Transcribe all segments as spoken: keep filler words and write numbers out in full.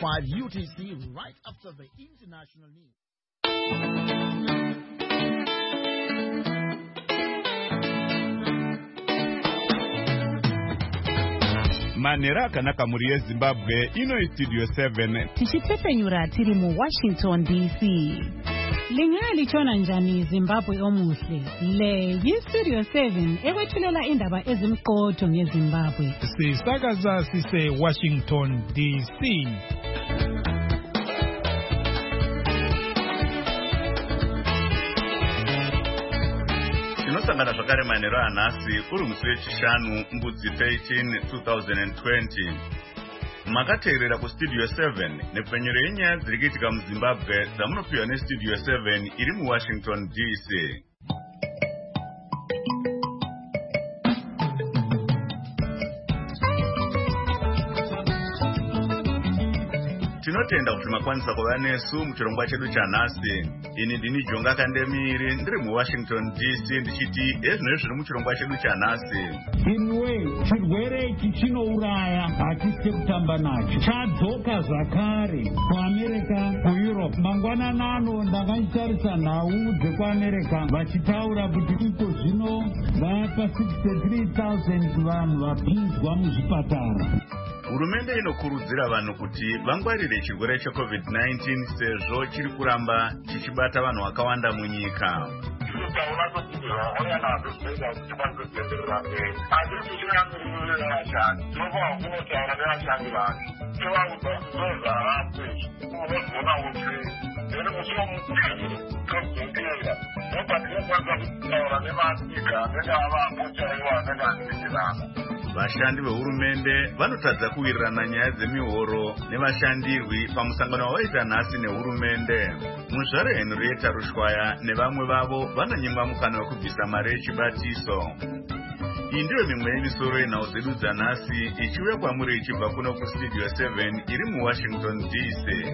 five U T C, right after the international news. Manera kanaka muri Zimbabwe ino studio seven tichitepenyura tiri mu Washington D C. Lingali chona njani Zimbabwe omuhle. Le yi studio seven ekwethulela indaba ezimqotho ngeZimbabwe. Sisakaza sise Washington D C. Tinosangana zvakare manheru anhasi uri musi wechishanu mbudzi thirteen twenty twenty. Makateerera kustudio seven nepfenyuro yenyaya dziri kuitika muZimbabwe dzamunopiwa nestudio seven iri muWashington D C. Tinotenda kuti makwanisa kuva nesu muchirongwa chedu chanhasi. Ini ndini Jonga Kandemiri ndiri muWashington D C ndichiti ezvino zviri muchirongwa chedu chanhasi. Inwe chirwere ichi chinouraya, hatisi kutamba nacho. Chadzoka zvakare kuAmerika, kuEurope. Mangwanana ano ndakanditarisa nhau dzekuAmerika vachitaura kuti iko zvino vapa sixty-three thousand vanhu vapinzwa muzvipatara. Hurumende inokurudzira vanhu kuti vangwarire chirwere checovid nineteen sezvo chiri kuramba chichibata vanhu vakawanda munyika. Vashandi vehurumende vanotadza kuwirirana nyaya dzemihoro nevashandirwi pamusangano wavaita nhasi nehurumende. Muzvare Henrietta Rushwaya nevamwe vavo vanonyimwa mukana wekubvisa mari yechibatiso. Iyi ndiyo mimwe yemisoro yenhau dzedu dzanhasi ichiuya kwamuri ichibva kuno kustudio seven iri muWashington D C.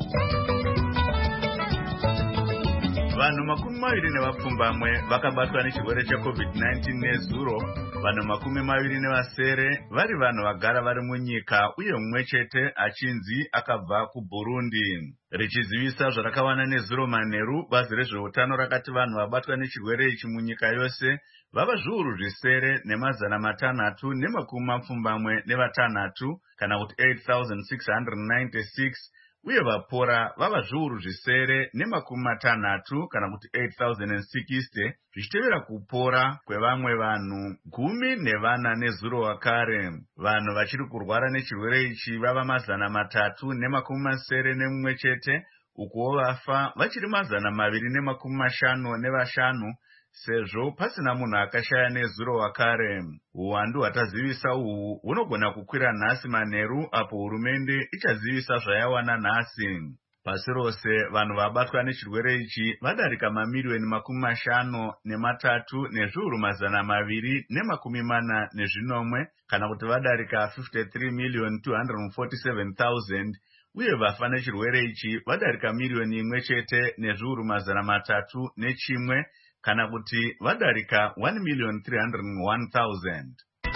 Vanhu makumi maviri nevapfumbamwe vakabatwa nechirwere checovid nineteen nezuro. Vanhu makumi maviri nevasere vari vanhu vagara vari munyika uye mumwe chete achinzi akabva kuBurundi. Richizivisa zvarakawana nezuro manheru, bazi rezveutano rakati vanhu vabatwa nechirwere ichi munyika yose vava zviuru zvisere nemazana matanhatu nemakumi mapfumbamwe nevatanhatu kana kuti eight thousand six hundred ninety-six. Uye vapora vava zviuru zvisere nemakumi matanhatu kana kuti eight thousand sixty, zvichitevera kupora kwevamwe vanhu gumi nevana nezuro wakare. Vanhu vachiri kurwara nechirwere ichi vava mazana matatu nemakumi masere nemumwe chete, ukuwo vafa vachiri mazana maviri nemakumi mashanu nevashanu, sezvo pasina munhu akashaya nezuro wakare. Uwandu hwatazivisa uhu hunogona kukwira nhasi manheru apo hurumende ichazivisa zvayawana nhasi. Pasi rose vanhu vabatwa nechirwere ichi vadarika mamiliyoni makumi mashanu nematatu nezviuru mazana maviri nemakumi mana nezvinomwe kana kuti vadarika fifty-three million two hundred forty-seven thousand. Uye vafa nechirwere ichi vadarika miliyoni imwe chete nezviuru mazana matatu nechimwe kana kuti vadarika one million three hundred one thousand.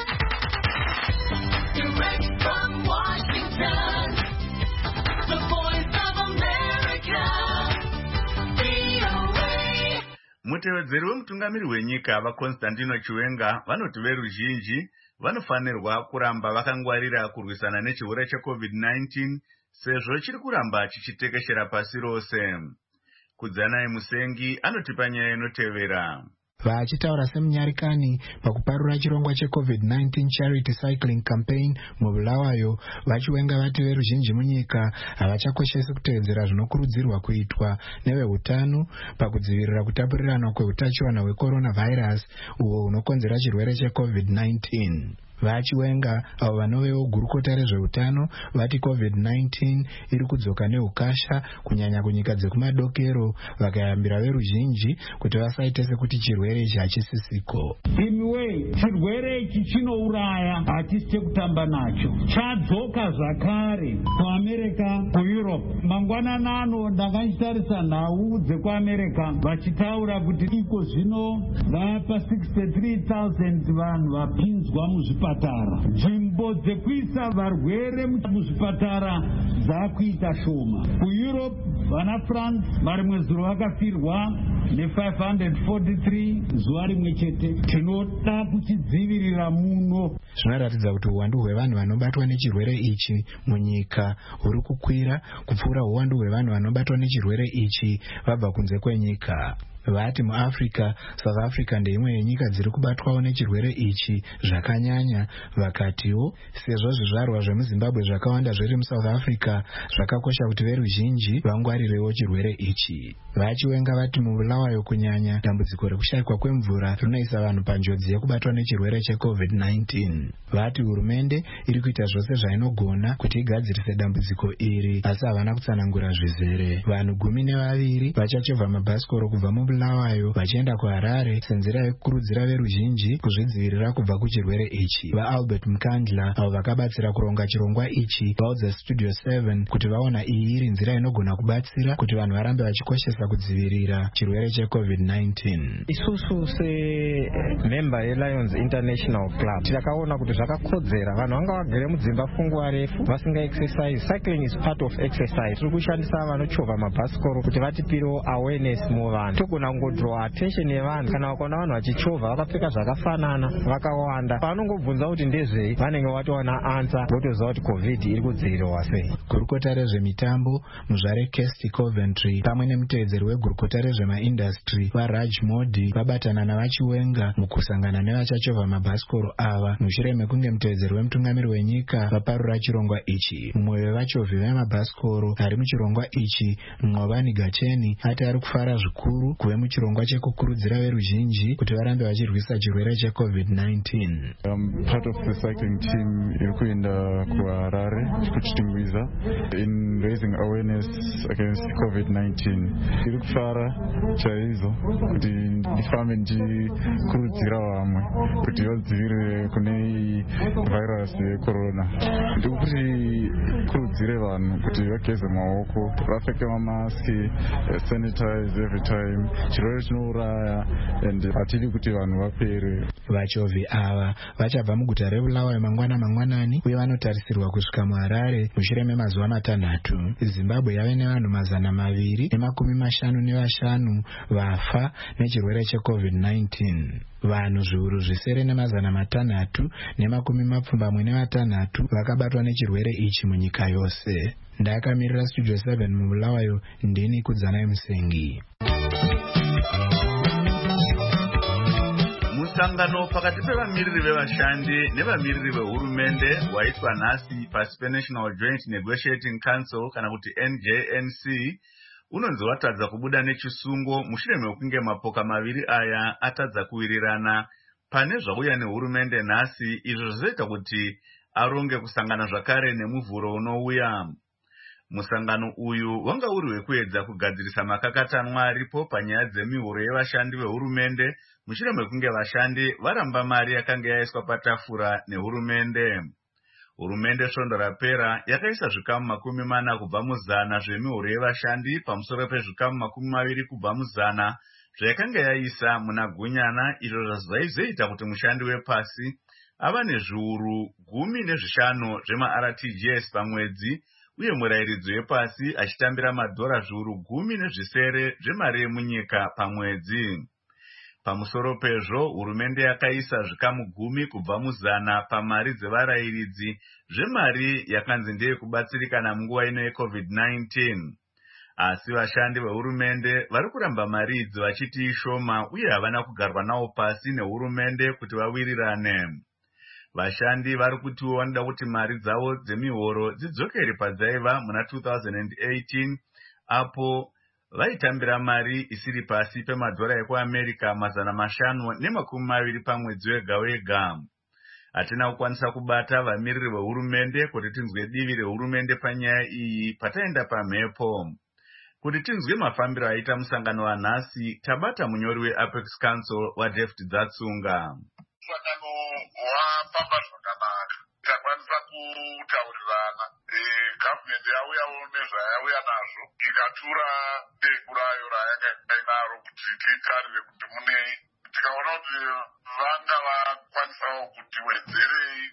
Direct from Washington, the voice of America, V O A. Mutevedzeri wemutungamiri wenyika vaConstantino Chiwenga vanoti veruzhinji vanofanirwa kuramba vakangwarira kurwisana nechirwere checovid nineteen sezvo chiri kuramba chichitekeshera pasi rose. Kudzanai Musengi anotipa nyaya inotevera. Vachitaura semunyarikani pakuparura chirongwa checovid nineteen charity cycling campaign mubulawayo, vachiwenga vati veruzhinji munyika havachakoshesi kutevedzera zvinokurudzirwa kuitwa nevehutano pakudzivirira kutapurirana kweutachiwana hwecoronavirus uho hunokonzera chirwere checovid nineteen. Vachiwenga avo vanovewo gurukota rezveutano vati covid nineteen iri kudzoka neukasha kunyanya kunyika dzekumadokero, vakayambira veruzhinji kuti vasaite sekuti chirwere ichi hachisisiko. Imwe chirwere ichi chinouraya, hatisi kutamba nacho. Chadzoka zvakare kuAmerika, kuEurope. Mangwanana ano ndakanditarisa nhau dzekuAmerika vachitaura kuti iko zvino vapa sixty-three thousand vanhu vapinzwa muzvipatara. muzvipatara. Nzvimbo dzekuisa varwere muzvipatara dzakuita shoma. kuEurope vana France vari mwezuro vakafirwa ne-five hundred forty-three zuva rimwe chete. Tinoda kuchidzivirira muno. Zvinoratidza kuti uwandu hwevanhu vanobatwa nechirwere ichi munyika huri kukwira kupfuura uwandu hwevanhu vanobatwa nechirwere ichi vabva kunze kwenyika. Vati muAfrica, South Africa ndeimwe yenyika dziri kubatwawo nechirwere ichi zvakanyanya. Vakatiwo sezvo zvizvarwa zvemuZimbabwe zvakawanda zviri muSouth Africa, zvakakosha kuti veruzhinji vangwarirewo chirwere ichi. Vachiwenga vati mubulawayo kunyanya dambudziko rekushayikwa kwemvura rinoisa vanhu panjodzi yekubatwa nechirwere checovid nineteen. Vati hurumende iri kuita zvose zvainogona kuti igadzirise dambudziko iri, asi havana kutsanangura zvizere. Vanhu gumi nevaviri vachachovha mabhasikoro kubva mubulawayo vachienda kuHarare senzira yekukurudzira veruzhinji kuzvidzivirira kubva kuchirwere ichi. VaAlbert Mkandla avo vakabatsira kuronga chirongwa ichi vaudza Studio seven kuti vaona iyi iri nzira inogona kubatsira kuti vanhu varambe vachikoshesa kudzivirira chirwere checovid nineteen. Isusu semember yeLions International Club takaona kuti zvakakodzera vanhu vanga vagere mudzimba funguva refu vasinga exercise. Cycling is part of exercise. Tiri kushandisa vanochovha mabhasikoro kuti vatipirewo awareness muvanhu. Togona kungodraw attention yevanhu kana vakaona vanhu vachichovha vakapfeka zvakafanana vakawanda, pavanongobvunza kuti ndezvei vanenge vatowana answer votoziva kuti covid iri kudzivirirwa sei. Gurukota rezvemitambo muzvare Kesti Coventry pamwe nemutevedzeri wegurukota rezvemaindastry vaRaj Modi vabatana navachiwenga mukusangana nevachachovha mabhasikoro ava mushure mekunge mutevedzeri wemutungamiri wenyika vaparura chirongwa ichi. Mumwe wevachovhi vemabhasikoro ari muchirongwa ichi, Mng'ovani Gacheni, ati ari kufara zvikuru kuve muchirongwa chekukurudzira veruzhinji kuti varambe vachirwisa chirwere checovid nineteen. I'm part of the cycling team iri kuenda kuHarare kuchitingwiza in raising awareness against covid nineteen. Iri kufara chaizvo kuti ndifambe ndichikurudzira vamwe kuti vadzivirire kune virus yecorona. Ndikuti kurudzire vanhu kuti vageze maoko, vapfeke mamaski, sanitize every time. Chirwere chinouraya and hatidi kuti vanhu vapere. Vachovhi ava vachabva muguta reBulawayo mangwana mangwanani uye vanotarisirwa kusvika muHarare mushure memazuva matanhatu. Zimbabwe yave nevanhu mazana maviri nemakumi mashanu nevashanu vafa nechirwere checovid nineteen. Vanhu zviuru zvisere nemazana matanhatu nemakumi mapfumbamwe nevatanhatu vakabatwa nechirwere ichi munyika yose. Ndakamirira Studio seven mubulawayo, ndini Kudzanai Musengi. Musangano pakati pevamiriri vevashandi nevamiriri vehurumende waitwa nhasi pasi peNational Joint Negotiating Council kana kuti N J N C unonzi watadza kubuda nechisungo mushure mekunge mapoka maviri aya atadza kuwirirana pane zvauya nehurumende nhasi, izvo zvizoita kuti aronge kusangana zvakare nemuvhuro unouya. Musangano uyu wanga uri wekuedza kugadzirisa makakatanwa aripo panyaya dzemihoro yevashandi vehurumende mushure mekunge vashandi varamba mari yakanga yaiswa patafura nehurumende. Hurumende svondo rapera yakaisa zvikamu makumi mana kubva muzana zvemihoro yevashandi pamusoro pezvikamu makumi maviri kubva muzana zvayakanga yaisa muna gunyana, izvo zvaizoita kuti mushandi wepasi ava nezviuru gumi nezvishanu zvemaR T G S pamwedzi, uye murairidzi wepasi achitambira madhora zviuru gumi nezvisere zvemari yemunyika pamwedzi. Pamusoro pezvo, hurumende yakaisa zvikamu gumi kubva muzana pamari dzevarairidzi zvemari yakanzi ndeye kubatsirikana munguva ino yecovid nineteen. Asi vashandi vehurumende vari kuramba mari idzi vachiti ishoma uye havana kugarwa navo pasi nehurumende kuti vawirirane. Vashandi vari kutiwo vanoda kuti mari dzavo dzemihoro dzidzokere padzaiva muna two thousand eighteen apo vaitambira mari isiri pasi pemadhora ekuAmerica mazana mashanu nemakumi maviri pamwedzi wega wega. Hatina kukwanisa kubata vamiriri vehurumende kuti tinzwe divi rehurumende panyaya iyi pataenda pamhepo. Kuti tinzwe mafambiro aita musangano wanhasi, tabata munyori weApex Council waDavid Dzatsunga. Musangano wafamba zvakanaka, takwanisa kutaurirana. Gavhumende yauyawo nezvayauya nazvo, ikatura dengu rayo rayanga inaro kuti titarire kuti munei. Tikaona kuti vanga vakwanisawo kuti wedzerei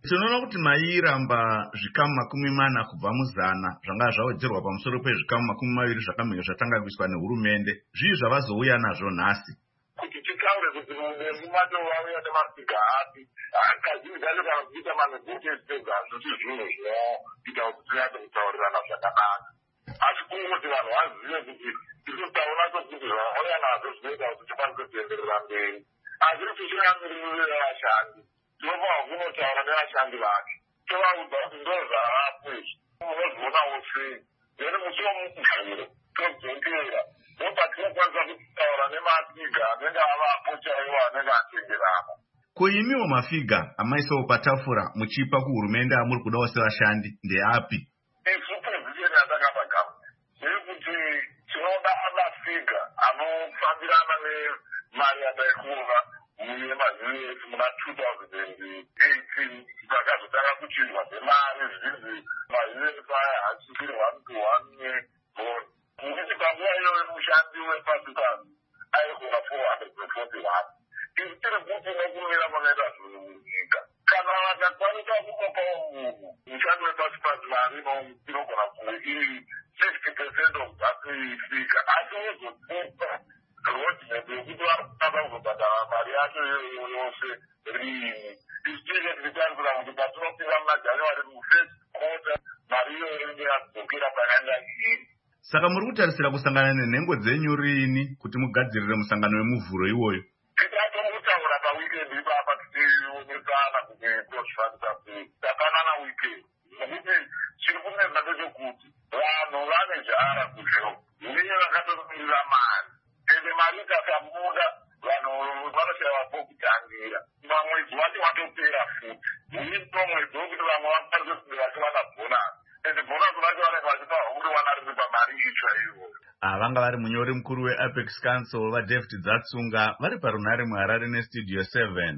Tinoona kuti mairamba zvikamu makumi mana kubva muzana zvanga zvawedzerwa pamusoro pezvikamu makumi maviri zvakamhenge zvatanga kuiswa nehurumende. Zvii zvavazouya nazvo nhasi? Kuti titaure kuti mumbengu macho vauya nemafiga api kazhinji kacho kana kuita manegotesitedza hazvisi zvinhu zvinoita kuti tinyato kutaurirana zvakanaka. Asi kungoti vanhu vazive kuti isu taona kuti zvavauya nazvo zvinoita kuti tikwanise kuenderera mberi. Asi kuti tichinamiriri vashandi tinofanira kunotaura nevashandi vake tovaudza kuti ndo zvavapo izvi unozvionawo sei neni musi womugiro todzokera ndopatinokwanisa kutaura nemafiga anenge avapo chaiwo anenge atengerana. Kuimiwo mafiga amaisawo patafura muchipa kuhurumende amuri kudawo sevashandi ndeapi? Isu pozisheni yatakapagama ndeyekuti tinoda mafiga anofambirana nemari yataikuva muye maziviri efu muna two thousand eighteen takazotanga kuchinjwa dzemari zvizi maziviri paya hachisiri one to one nebhoni. Kuti panguva iyoyo mushandi wepasi pasi aikona four hundred forty-one. Isu tiri kuti nokumira makaita zvinhu munyika. Kana vakakwanisa kukopawo munhu mushandi wepasi pasi mari inogona kunge iri fifty percent of dzasifika asi uzokupa roadmap yekuti varikutanga kuzobhadhara mari yacho iyoyo yose rini. Isu tinenge tichitarisira kuti patinopinda muna January mufirst quarter mari iyoyo inenge yadzokera pakanga iri. Saka muri kutarisira kusangana nenhengo dzenyu rini kuti mugadzirire musangano wemuvhuro iwoyo? Tichatombotaura pawikendi ipapa tichionesana kuti tozvifambisa sei. Tapanana wikendi nokuti chiri kunetsa ndechekuti vanhu vane jara kuzviro uye vakatomirira mari ende mari ikasabuda vanhu vanoshayiwa pokutangira. Mwedzi wacho watopera futi uito mwedzi wekuti vamwe vakwanise kunge vachiwana bhonasi ende bhonasi vacho vanenge vachipa huri wana riri pamari itsva iyoyo. Vanga vari munyori mukuru weApex Council vaDavid Dzatsunga vari parunare muHarare neStudio seven.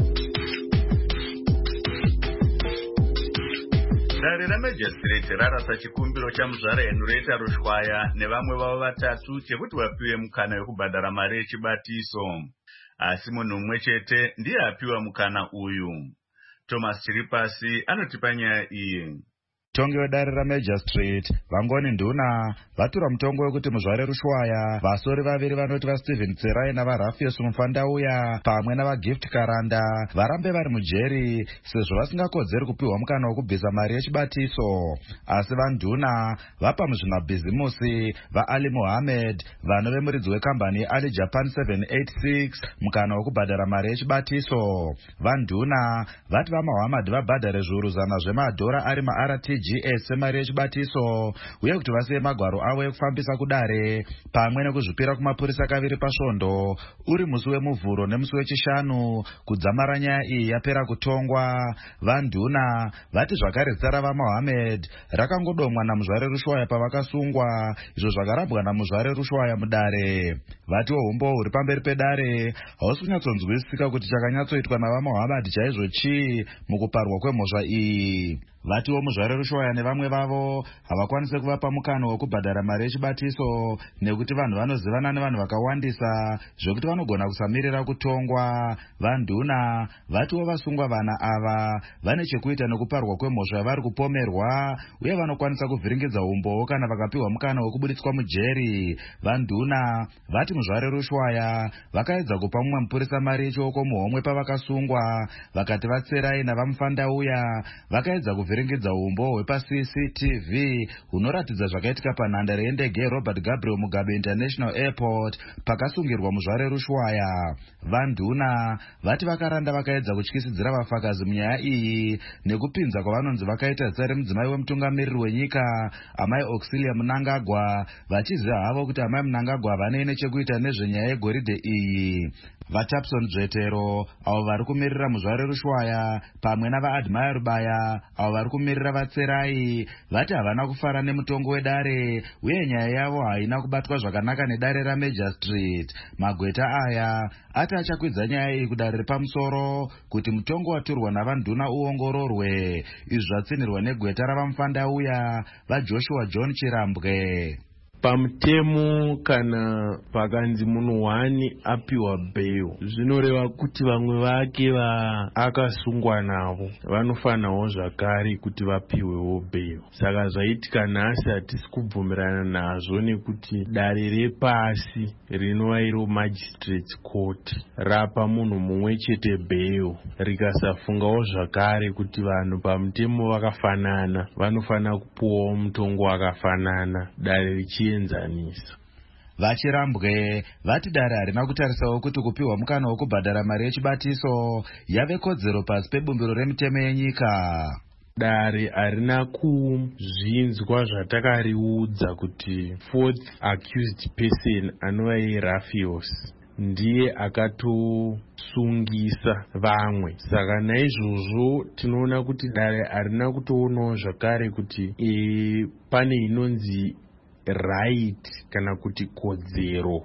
Dare ramajistrate rarasa chikumbiro chamuzvara Henrietta Rushwaya nevamwe vavo vatatu chekuti vapiwe mukana wekubhadhara mari yechibatiso. Asi munhu umwe chete ndiye apiwa mukana uyu. Thomas Chiripasi anotipa nyaya iyi. Mutongi wedare ramajistrate vangoni nduna vatura mutongo wekuti muzvare Rushwaya vasori vaviri vanoti vaStephen Tserai navaRafius Mufandauya pamwe navaGift Karanda varambe vari mujeri sezvo vasingakodzeri kupiwa mukana wekubvisa mari yechibatiso. Asi vanduna vapa muzvinabhizimusi vaAli Mohammed vanove muridzi wekambani yeAli Japan seven eight six mukana wekubhadhara mari yechibatiso. Vanduna vati vaMohammed vabhadhare zviuru zana zvemadhora ari maR T G S semari yechibatiso uye kuti vasiye magwaro avo ekufambisa kudare pamwe nekuzvipira kumapurisa kaviri pasvondo uri musi wemuvhuro nemusi wechishanu kudzamara nyaya iyi yapera kutongwa. Vanduna vati zvakare zita ravaMohammed rakangodomwa namuzvare Rushwaya pavakasungwa izvo zvakarambwa namuzvare Rushwaya mudare. Vatiwo umbo huri pamberi pedare hausi kunyatsonzwisisika kuti chakanyatsoitwa navaMohammed chaizvo chii mukuparwa kwemhosva iyi. Vatiwo muzvare Rushwaya nevamwe vavo havakwanise kuvapa mukano wekubhadhara mari yechibatiso nekuti vanhu vanozivana nevanhu vakawandisa zvokuti vanogona kusamirira kutongwa. Vanduna vatiwo vasungwa vana ava vane chekuita nekuparwa kwemhosva yavari kupomerwa uye vanokwanisa kuvhiringidza umbowo kana vakapiwa mukana wekubuditswa mujeri. Vanduna vati muzvare Rushwaya vakaedza kupa mumwe mupurisa mari yechioko muhomwe pavakasungwa vakati vaTserai navaMufandauya vakaedza kuvhiringidza umbo hwepaC C T V hunoratidza zvakaitika panhandare yendege yeRobert Gabriel Mugabe International Airport pakasungirwa muzvare Rushwaya. Vanduna vati vakaranda vakaedza kutyisidzira vafakazi munyaya iyi nekupinza kwavanonzi vakaita zita remudzimai wemutungamiriri wenyika amai Auxilia Mnangagwa vachiziva havo kuti amai Mnangagwa havane nechekuita nezvenyaya yegoridhe iyi. VaTapson Dzvetero avo vari kumirira muzvare Rushwaya pamwe navaAdmire Rubaya avo vari kumirira vaTserai vati havana kufara nemutongo wedare uye nyaya yavo haina kubatwa zvakanaka nedare ramajistrate. Magweta aya ati achakwidza nyaya iyi kudare repamusoro kuti mutongo waturwa navanduna uongororwe. Izvi zvatsinirwa negweta ravaMufandauya vaJoshua John Chirambwe. Pamutemo kana pakanzi munhu wani apiwa bail, zvinoreva kuti vamwe vake va akasungwa navo vanofanawo zvakare kuti vapiwewo bail. Saka zvaitika nhasi hatisi kubvumirana nazvo, nekuti dare repasi rinova iro magistrate court rapa munhu mumwe chete bail, rikasafungawo zvakare kuti vanhu pamutemo vakafanana vanofanira kupuwawo mutongo wakafanana dare richienzanisa. Vachirambwe vati dare harina kutarisawo kuti kupiwa mukana wokubhadhara mari yechibatiso yave kodzero pasi pebumbiro remitemo yenyika. Dare harina kuzvinzwa zvatakariudza kuti fourth accused person anova iRafios ndiye akatosungisa vamwe. Saka naizvozvo tinoona kuti dare harina kutoonawo zvakare kuti e, pane inonzi right kana kuti kodzero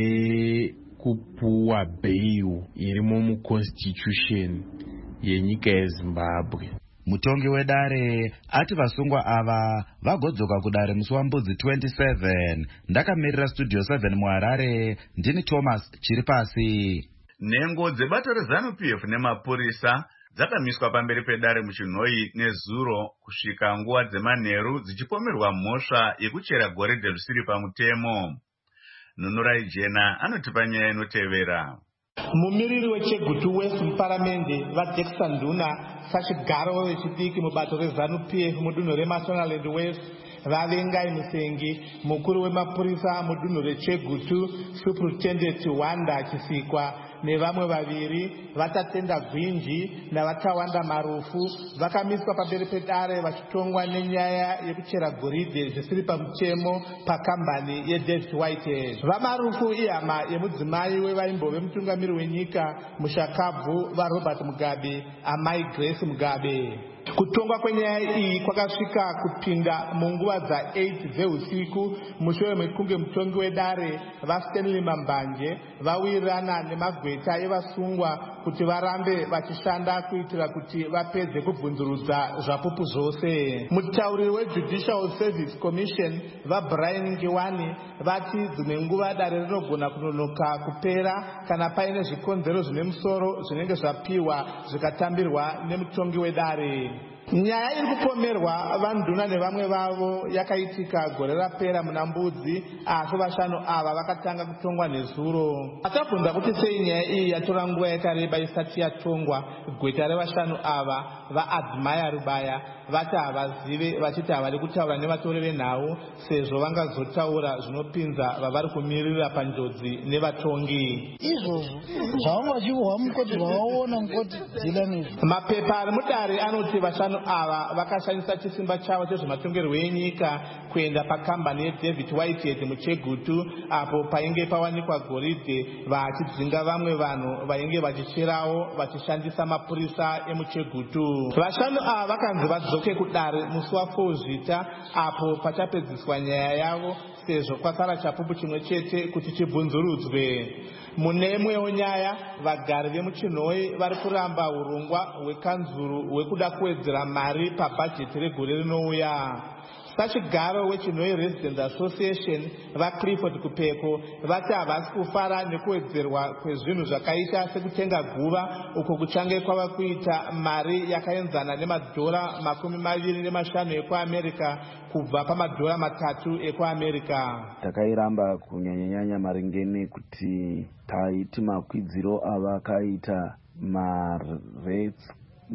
yekupuwa bail irimo muconstitution yenyika yeZimbabwe. Mutongi wedare ati vasungwa ava vagodzoka kudare musi wambudzi twenty-seven. Ndakamirira studio seven muHarare, ndini Thomas Chiripasi. Nhengo dzebato reZANU-P F nemapurisa dzakamiswa pamberi pedare muChinhoyi nezuro kusvika nguva dzemanheru dzichipomerwa mhosva yekuchera goridhe risiri pamutemo. Nunurai Jena anotipa nyaya inotevera. Mumiriri weChegutu West muparamende vaJackson Nduna sachigaro wechidiki mubato reZANU-P F mudunhu reMashonaland West, vavengai Musengi mukuru wemapurisa mudunhu reChegutu Superintendent Wanda Chisikwa nevamwe vaviri vatatenda Gwinji navatawanda Marufu vakamiswa pamberi pedare vachitongwa nenyaya yekuchera goridhe zvisiri pamutemo pakambani yeDavid Whitehead. VaMarufu ihama yemudzimai wevaimbove mutungamiri wenyika muShakabvu vaRobert Mugabe, amai Grace Mugabe. Kutongwa kwenyaya iyi kwakasvika kupinda munguva dza-eight dzeusiku mushure mekunge mutongi wedare vaStanley Mambanje vawirirana nemagweta evasungwa kuti varambe vachishanda kuitira kuti vapedze kubvunzurudza zvapupu zvose. Mutauriri weJudicial Service Commission vaBrian Ngiwani vati dzimwe nguva dare rinogona kunonoka kupera kana paine zvikonzero zvine musoro zvinenge zvapiwa zvikatambirwa nemutongi wedare. Nyaya iri kupomerwa vaNduna nevamwe vavo yakaitika gore rapera muna Mbudzi, asi vashanu ava vakatanga kutongwa nezuro. Vatabvunza kuti sei nyaya iyi yatora nguva yakareba isati yatongwa, gweta revashanu ava vaAdmire Rubaya vati havazive, vachiti havadi kutaura nevatori venhau sezvo vangazotaura zvinopinza vavari kumirira panjodzi nevatongi. Izvozvo zvavanga vachiuhwa mukoti vavaona mukoti dzilanizvo. Mapepa ari mudare anoti vashanu ava vakashandisa chisimba chavo chezvematongerwo enyika kuenda pakambani yeDavid Whitehead muChegutu apo painge pawanikwa goridhe vachidzinga vamwe vanhu vainge vachicherawo vachishandisa mapurisa emuChegutu. Vashanu ava vakanzi vadzoke kudare musi wa4 Zvita apo pachapedziswa nyaya yavo sezvo kwasara chapupu chimwe chete kuti chibvunzurudzwe. Mune imwewo nyaya vagari vemuChinhoyi vari kuramba urongwa hwekanzuru hwekuda kuwedzera mari pabhajeti regore rinouya. Sachigaro weChinhoyi Residents Association vaClifford Kupeko vati havasi kufara nekuwedzerwa kwezvinhu zvakaita sekutenga guva uko kuchange kwava kuita mari yakaenzana nemadhora makumi maviri nemashanu ekuAmerica kubva pamadhora matatu ekuAmerica. Takairamba kunyanyanyanya maringe nekuti taiti makwidziro avakaita marates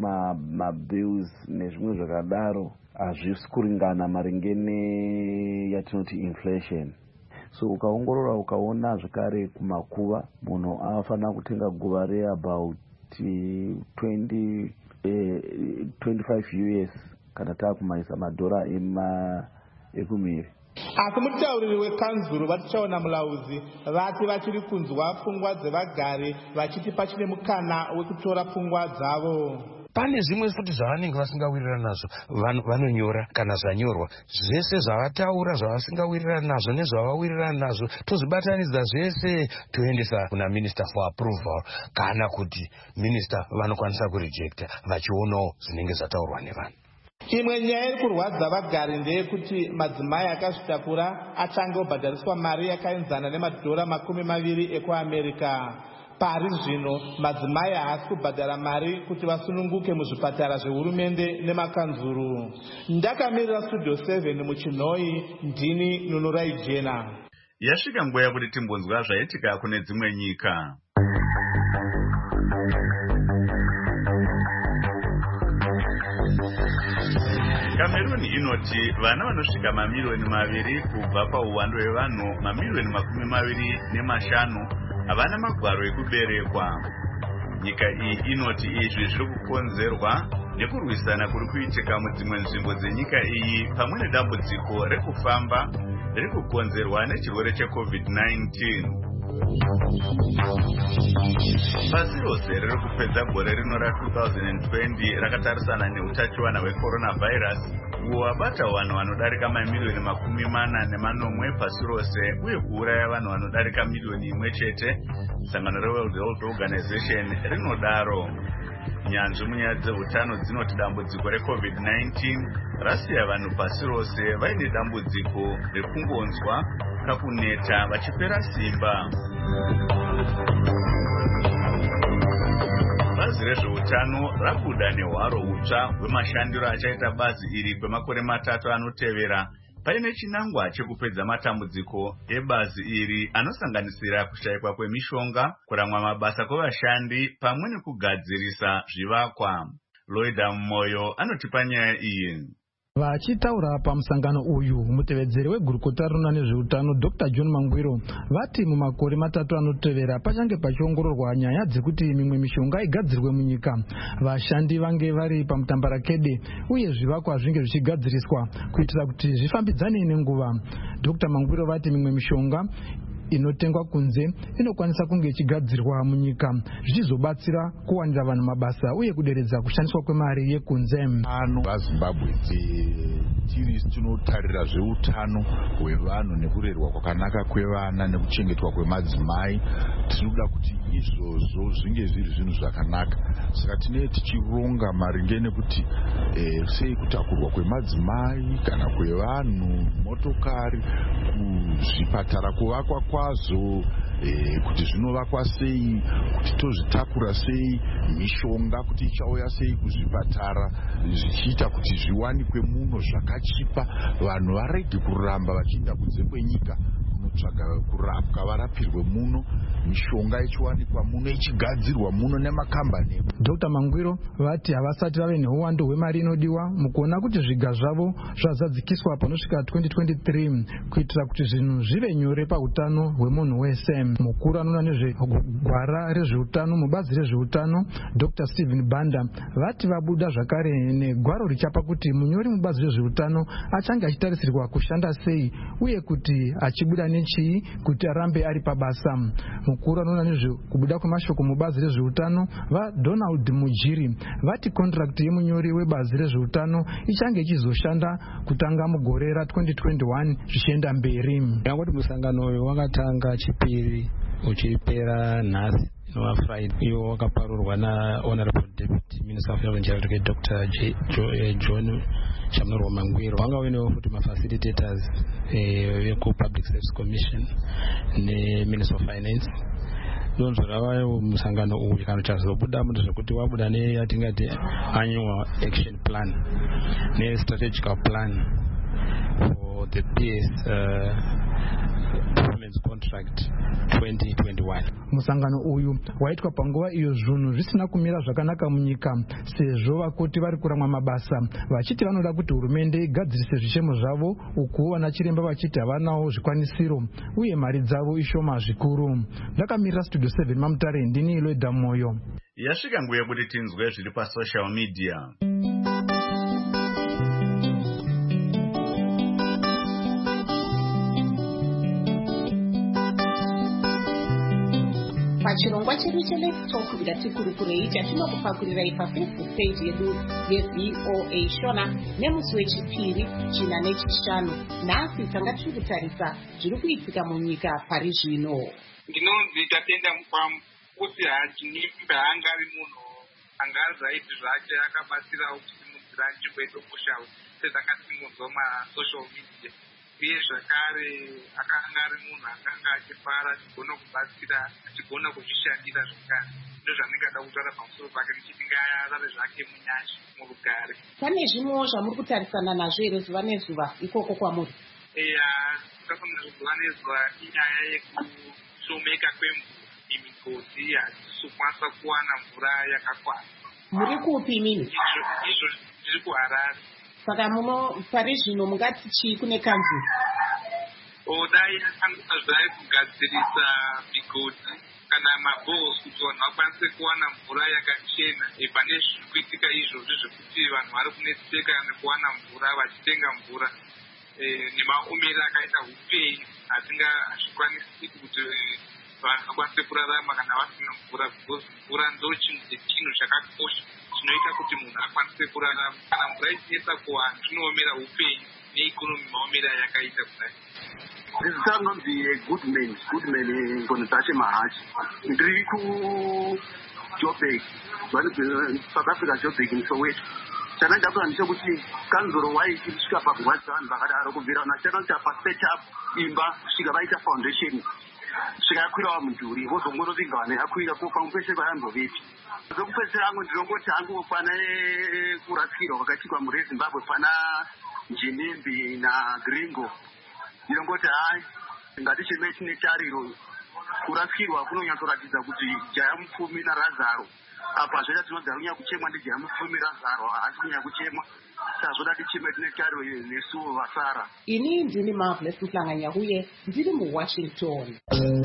mabills nezvimwe zvakadaro hazvisi kuringana maringe neyatinoti inflation. So ukaongorora ukaona zvakare kumakuva munhu anofanira kutenga guva reabout twenty, twenty-five U S kana taakumaisa madhora ekumiri. Asi mutauriri wekanzuru vatichaona mulauzi vati vachiri kunzwa pfungwa dzevagari vachiti pachine mukana wekutora pfungwa dzavo. Pane zvimwe futi zvavanenge vasingawirirana nazvo vanonyora kana zvanyorwa zvese zvavataura zvavasingawirirana nazvo nezvavawirirana nazvo tozvibatanidza zvese toendesa kuna minister for approval kana kuti minister vanokwanisa kurejecta vachionawo zvinenge zvataurwa nevanhu. Imwe nyaya iri kurwadza vagari ndeyekuti madzimai akazvitakura achange obhadhariswa mari yakaenzana nemadhora makumi maviri ekuamerica. Pari zvino madzimai haasi kubhadhara mari kuti vasununguke muzvipatara zvehurumende nemakanzuru. Ndakamirira Studio seven muchinhoi, ndini Nunurai Jena. Yasvika nguva yakuti timbonzwa zvaitika kune dzimwe nyika. Cameroon inoti vana vanosvika mamiliyoni maviri kubva pauwandu hwevanhu mamiliyoni makumi maviri nemashanu havana magwaro ekuberekwa. Nyika iyi inoti izvi zviri kukonzerwa nekurwisana kuri kuitika mudzimwe nzvimbo dzenyika iyi pamwe nedambudziko rekufamba riri kukonzerwa nechirwere checovid nineteen. Pasi rose riri kupedza gore rino ra-twenty twenty rakatarisana neutachiwana hwecoronavirus uwo wabata vanhu vanodarika mamiliyoni makumi mana nemanomwe pasi rose uye kuuraya vanhu vanodarika miliyoni imwe chete. Sangano reWorld Health Organization rinodaro. Nyanzvi munyaya dzeutano dzinoti dambudziko recovid nineteen rasiya vanhu pasi rose vaine dambudziko rekungonzwa kakuneta vachipera simba. Bazi rezveutano rabuda nehwaro hutsva hwemashandiro achaita bazi iri kwemakore matatu anotevera paine chinangwa chekupedza matambudziko ebazi iri anosanganisira kushayikwa kwemishonga, kuramwa mabasa kwevashandi pamwe nekugadzirisa zvivakwa. Loida Moyo anotipa nyaya iyi. Vachitaura pamusangano uyu, mutevedzeri wegurukota rinoona nezveutano Doctor John Mangwiro vati mumakore matatu anotevera pachange pachiongororwa nyaya dzekuti mimwe mishonga igadzirwe munyika, vashandi vange vari pamutambarakede uye zvivakwa zvinge zvichigadziriswa kuitira kuti zvifambidzane nenguva. Doctor Mangwiro vati mimwe mishonga inotengwa kunze inokwanisa kunge ichigadzirwa munyika zvichizobatsira kuwanira vanhu mabasa uye kuderedza kushandiswa kwemari yekunze. Ano vaZimbabwe tiri tinotarira zveutano hwevanhu nekurerwa kwakanaka kwevana nekuchengetwa kwemadzimai, tinoda kuti izvozvo zvinge zviri zvinhu zvakanaka. Saka tinee tichironga maringe nekuti eh, sei kutakurwa kwemadzimai kana kwevanhu, motokari, kuzvipatara kuvakwa kwazo, eh, kuti zvinovakwa sei, kuti tozvitakura sei, mishonga kuti ichauya sei kuzvipatara zvichiita kuti zviwanikwe muno zvakachipa, vanhu varege kuramba vachienda kunze kwenyika kunotsvaga kurapwa, varapirwe muno, mishonga ichiwanikwa muno, ichigadzirwa muno nemakambani. Doctor Mangwiro vati havasati vave neuwandu hwemari inodiwa mukuona kuti zviga zvavo zvazadzikiswa panosvika twenty twenty-three kuitira kuti zvinhu zvive nyore pautano hwemunhu wese. Mukuru anoona nezvegwara rezveutano mubazi rezveutano Doctor Stephen Banda vati vabuda zvakare negwaro richapa kuti munyori mubazi rezveutano achange achitarisirwa kushanda sei uye kuti achibuda nechii kuti arambe ari pabasa. Mukuru anoona nezvekubuda kwemashoko mubazi rezveutano vaDonald Mujiri vati contract yemunyori webazi rezveutano ichange ichizoshanda kutanga mugore ra-twenty twenty-one zvichienda mberi. Yangoti musangano uyu wakatanga chipiri uchipera nhasi nova Friday, iwo wakaparurwa naHonorable Deputy Minister of Health and Charity Doctor John Shamnoro Mangwiro. Vanga uinewo futi mafacilitators veku-Public Service Commission neMinister of Finance. Donzo ravayo musangano uyu kana chazobuda munhu zvekuti wabuda neyatingati annual action plan ne-strategical plan for the P S uh, performance contract twenty twenty-one. Musangano uyu waitwa panguva iyo zvinhu zvisina kumira zvakanaka munyika sezvo vakoti vari kuramwa mabasa vachiti vanoda kuti hurumende igadzirise zvishemo zvavo uku vanachiremba vachiti havanawo zvikwanisiro uye mari dzavo ishoma zvikuru. Ndakamirira Studio seven Mamutare, ndini Loida Moyo. Yasvika nguva yekuti tinzwe zviri pasocial media. Pachirongwa chedu cheLet's Talk Ngatikurukirei chatinokupakurirai paFacebook page yedu yeV O A Shona nemusi wechipiri china nechishanu. Nhasi tanga tiri kutarisa zviri kuitika munyika pari zvino. Ndinonzi Tatenda Mukwamu kuti hatinimbe hangavi munhu angazaiti zvake akabatsira kuti kusimudzira nzvimbo yedomoshawo sezvakasimudzwa masocial media, uye zvakare akanga ari munhu akanga achifara achigona kubatsira achigona kuzvishandira zvakare. Ndo zvandingada kutaura pamusoro pake ndichiti ngaarare zvake munyasha murugare. Pane zvimwewo zvamuri kutarisana nazvo here zuva nezuva ikoko kwamuri? Eya, takafanira zuva nezuva inyaya yekushomeka kwemvura. Migodhi hatisokwanisa kuwana mvura yakakwana. Muri kupi mini? Izvo tiri kuHarare. Saka muno pari zvino mungati chii kune kanzuru? Dai akwanisa zvai kugadzirisa migodhi kana mabhohos kuti vanhu vakwanise kuwana mvura yakachena pane zviri kuitika izvozvo zvekuti vanhu vari kunetseka nekuwana mvura vachitenga mvura nemaomero akaita upenyu hazvikwanisi kuti vanhu vakwanise kurarama kana vasina mvura, because mvura ndo chinhu chinhu chakakosha chinoita kuti munhu akwanise kurarama. Kana mvura ichinetsa kuwanhu zvinoomera upenyu neikonomi maomera yakaita kudai. Zisanonzi Goodman, Goodman Ngonzache Mahachi. Ndiri kuJoburg, South Africa Joburg muSoweto. Chananga kuandisha kuti kanzuro waichisvika pagwadzira vanhu vakadaro kubvira nachananga pasetup imba kusvika vaita foundation. Zvikakwirawo mudhuri vozongorovinga vanhu yakwira pamwe peshe vayambovipi. Zvokupedzisira hangu ndinongoti hangu pana kurasikirwa kwakaitikwa mhuri yeZimbabwe pana Njinimbi naGringo. Ndinongoti hai ngaticheme chine tariro kurasikirwa kunonyatsoratidza kuti Jaya Mupfumi naRazaro apa zvoita tinogara kunyanya kuchemwa ndiJaya Mupfumi Razaro haasi kunyanya kuchemwa sazvoda ticheme tine tariro nesuwo vasara. Ini ndini Marvelous Mhlanganya uye ndiri muWashington.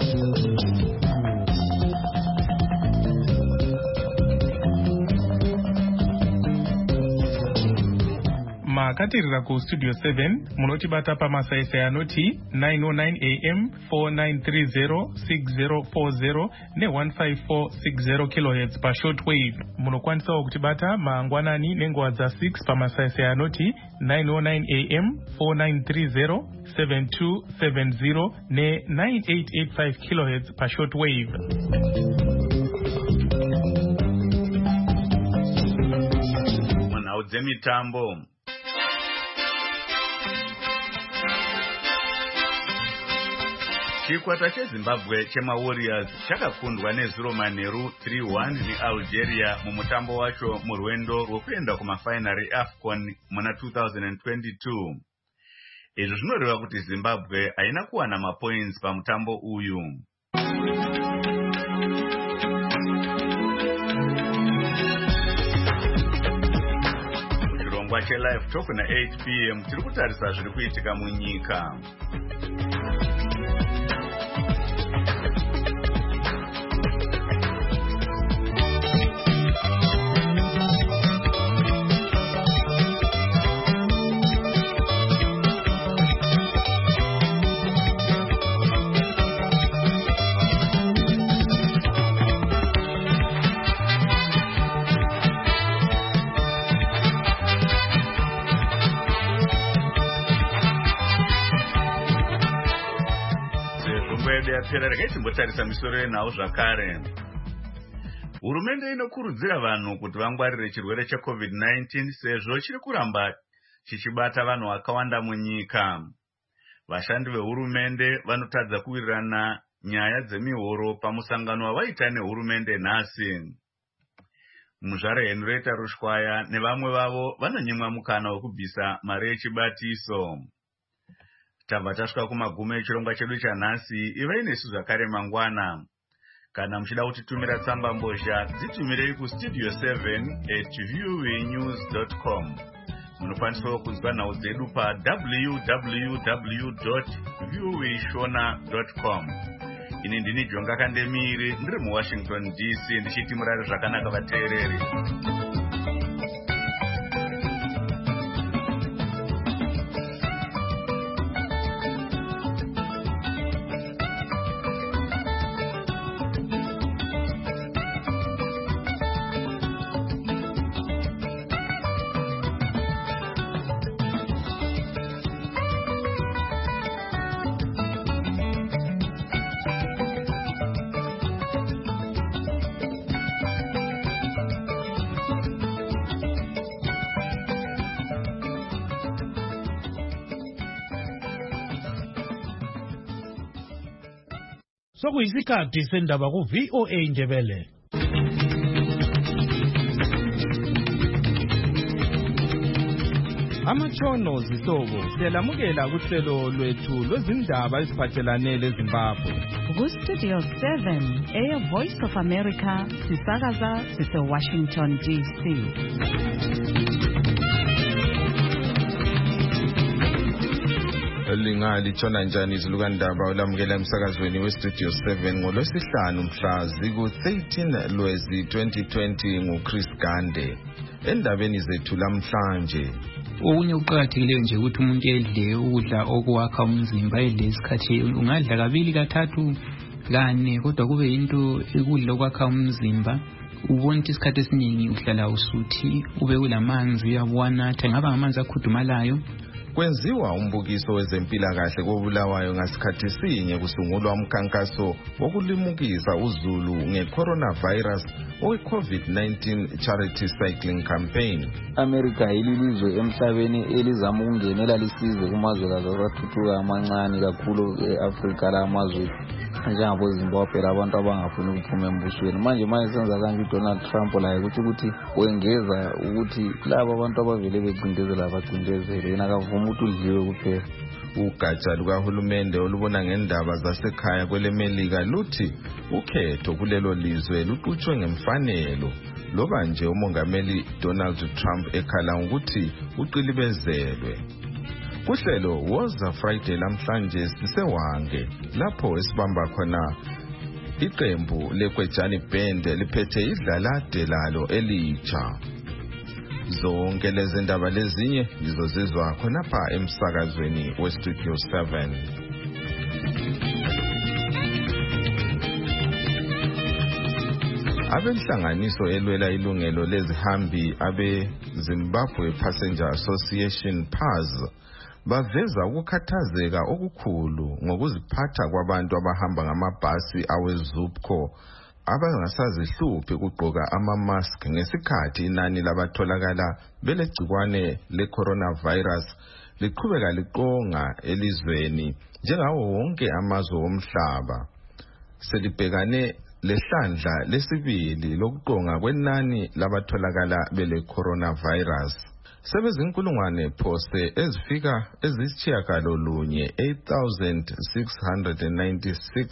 makatirira kustudio seven munotibata pamasaisai anoti nine oh nine a m four nine three zero six zero four zero ne one five four six zero kilohertz pashortwave. Munokwanisawo kutibata mangwanani nenguva dza six pamasaisai anoti nine oh nine a m four nine three zero seven two seven zero ne nine eight eight five kilohertz pashortwave. Munhau dzemitambo. Chikwata cheZimbabwe chemaWarriors chakakundwa nezuro manheru three one neAlgeria mumutambo wacho murwendo rwokuenda kumafainari eAFCON muna two thousand twenty-two. Izvi zvinoreva kuti Zimbabwe haina kuwana mapoints pamutambo uyu. Chirongwa chelive talk na eight p m tiri kutarisa zviri kuitika munyika. Regai timbotarisa misoro yenhau zvakare. Hurumende inokurudzira vanhu kuti vangwarire chirwere checovid nineteen sezvo chiri kuramba chichibata vanhu vakawanda munyika. Vashandi vehurumende vanotadza kuwirirana nyaya dzemihoro pamusangano wavaita nehurumende nhasi. Muzvare Henrietta Rushwaya nevamwe vavo vanonyimwa mukana wekubvisa mari yechibatiso. Tabva tasvika kumagumo echirongwa chedu chanhasi. Ivai nesu zvakare mangwana. Kana muchida kutitumira tsamba mbozha dzitumirei kustudio seven at voanews dot com. Munokwanisawo kunzwa nhau dzedu pa w w w dot voashona dot com. Ini ndini Jonga Kandemiri ndiri muWashington D C ndichiti murare zvakanaka vateereri. sokuyisikhathi sendaba ku V O A Ndebele. Amatshono zihlobo siyalamukela kuhlelo lwethu lwezindaba eziphathelane leZimbabwe. Ku-Studio seven, Air Voice of America, sisakaza sise-Washington D C. Lingali tshona njani izilukandaba olamukela emsakazweni we-Studio seven ngolwesihlanu mhla ziku-thirteen Lwezi twenty twenty nguChris Gande. Endabeni zethu lamhlanje, okunye ukuqakathekileyo nje ukuthi umuntu edle ukudla okwakha umzimba, edle isikhathi ungadla kabili kathathu kane kodwa kube into ukudla okwakha umzimba. Ubona ukuthi isikhathi esiningi uhlala usuthi, ube ulamanzi uyawanatha, ngaba ngamanzi akhudumalayo. Kwenziwa umbukiso wezempilakahle kobulawayo ngasikhathi sinye kusungulwa umkhankaso wokulimukisa uzulu nge-coronavirus owe-COVID nineteen charity cycling campaign. America ililizwe emhlabeni elizama ukungenela lisize kumazwekazi asathuthuka amancane kakhulu e-Afrika la amazwe njengabo Zimbabwe abantu abangafuni ukuphuma embusweni. Manje manje senza kanje uDonald Trump la ukuthi ukuthi wengeza ukuthi laba abantu abavele becindezela abacindezele yena akavuma ukuthi udliwe kuphela. Ugatsha lukahulumende olubona ngendaba zasekhaya kwelemelika luthi ukhetho kulelo lizwe luqhutshwe ngemfanelo, loba nje umongameli Donald Trump ekhala ukuthi uqilibezelwe. Kuhlelo Woza Friday lamhlanje sisewange lapho esibamba khona iqembu leKwejani Band liphethe idlalade lalo elitsha. Zonke lezi ndaba lezinye lizozizwa khonapha emsakazweni weStudio seven. Abenhlanganiso elwela ilungelo lezihambi abe Zimbabwe Passenger Association P A S baveza ukukhathazeka okukhulu ngokuziphatha kwabantu abahamba ngamabhasi aweZupco abangasazihluphi ukugqoka ama-mask ngesikhathi inani labatholakala belegcikwane le-coronavirus liqhubeka liqonga elizweni njengawo wonke amazwe omhlaba. Selibhekane lehlandla lesibili lokuqonga kwenani labatholakala bele-coronavirus. Sebezinkulungwane phose ezifika ezishiyagalolunye eight thousand six hundred ninety-six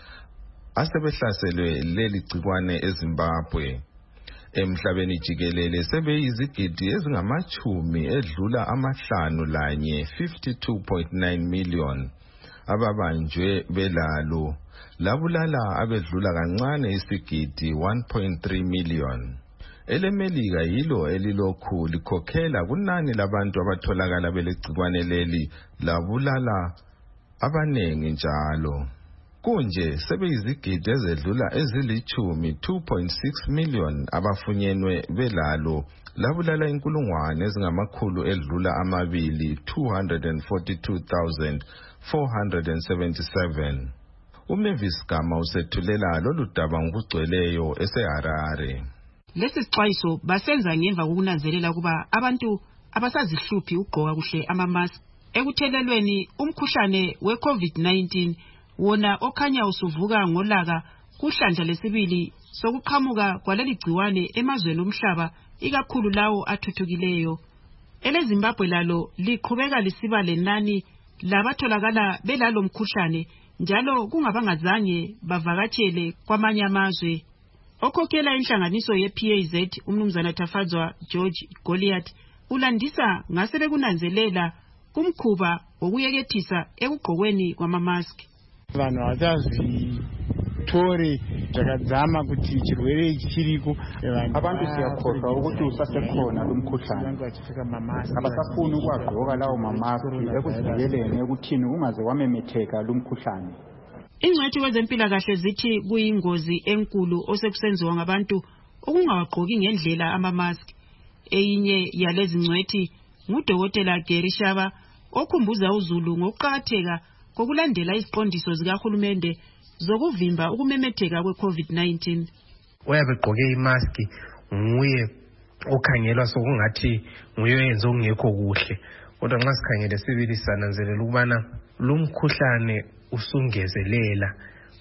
asebehlaselwe leli gcikwane eZimbabwe. Emhlabeni jikelele sebeyizigidi ezingamachumi edlula amahlanu lanye fifty-two point nine million ababanjwe belalo, labulala abedlula kancane isigidi one point three million. Elemelika yilo elilokhu likhokhela kunani labantu abatholakala belegcikwane leli labulala abanengi njalo. Kunje sebeyizigidi ezedlula ezilichumi two point six million abafunyenwe belalo labulala inkulungwane ezingamakhulu edlula amabili two hundred forty-two thousand four hundred seventy-seven. uMavis Gama usethulela lolu daba ngokugcweleyo eseHarare. Lesi sixwayiso basenza ngemva kokunanzelela kuba abantu abasazihluphi ugqoka kuhle ama-mask ekuthelelweni umkhuhlane we-COVID nineteen wona okhanya usuvuka ngolaka kuhlandla lesibili sokuqhamuka kwaleli gciwane emazweni omhlaba ikakhulu lawo athuthukileyo. EleZimbabwe lalo liqhubeka lisiba lenani labatholakala belalo mkhuhlane njalo kungabangazange bavakatshele kwamanye amazwe. Okhokhela inhlanganiso ye-P A Z umnumzana Tafadzwa George Goliath ulandisa ngasebekunanzelela kumkhuba wokuyekethisa ekugqokweni kwama-mask. Vanhu havachazvitori zvakadzama kuti chirwere ichi chiriko. Abantu siyakhohlwa ukuthi usasekhona lumkhuhlane. Abasafuni ukuwagqoka lawo mamaski ekuzivikeleni ekuthini kungaze wamemetheka lumkhuhlane. Ingcwethi kwezempilakahle zithi kuyingozi enkulu osekusenziwa ngabantu ukungawagqoki ngendlela ama-mask. Eyinye yalezi ngcwethi ngudokotela Gary Shaba okhumbuza uzulu ngokuqakatheka kokulandela iziqondiso zikahulumende zokuvimba ukumemetheka kwe-COVID nineteen. Oyabegqoke imaski nguye okhangelwa sokungathi nguye oyenze okungekho kuhle. Kodwa nxa sikhangele sibili sananzelela ukubana lumkhuhlane usungezelela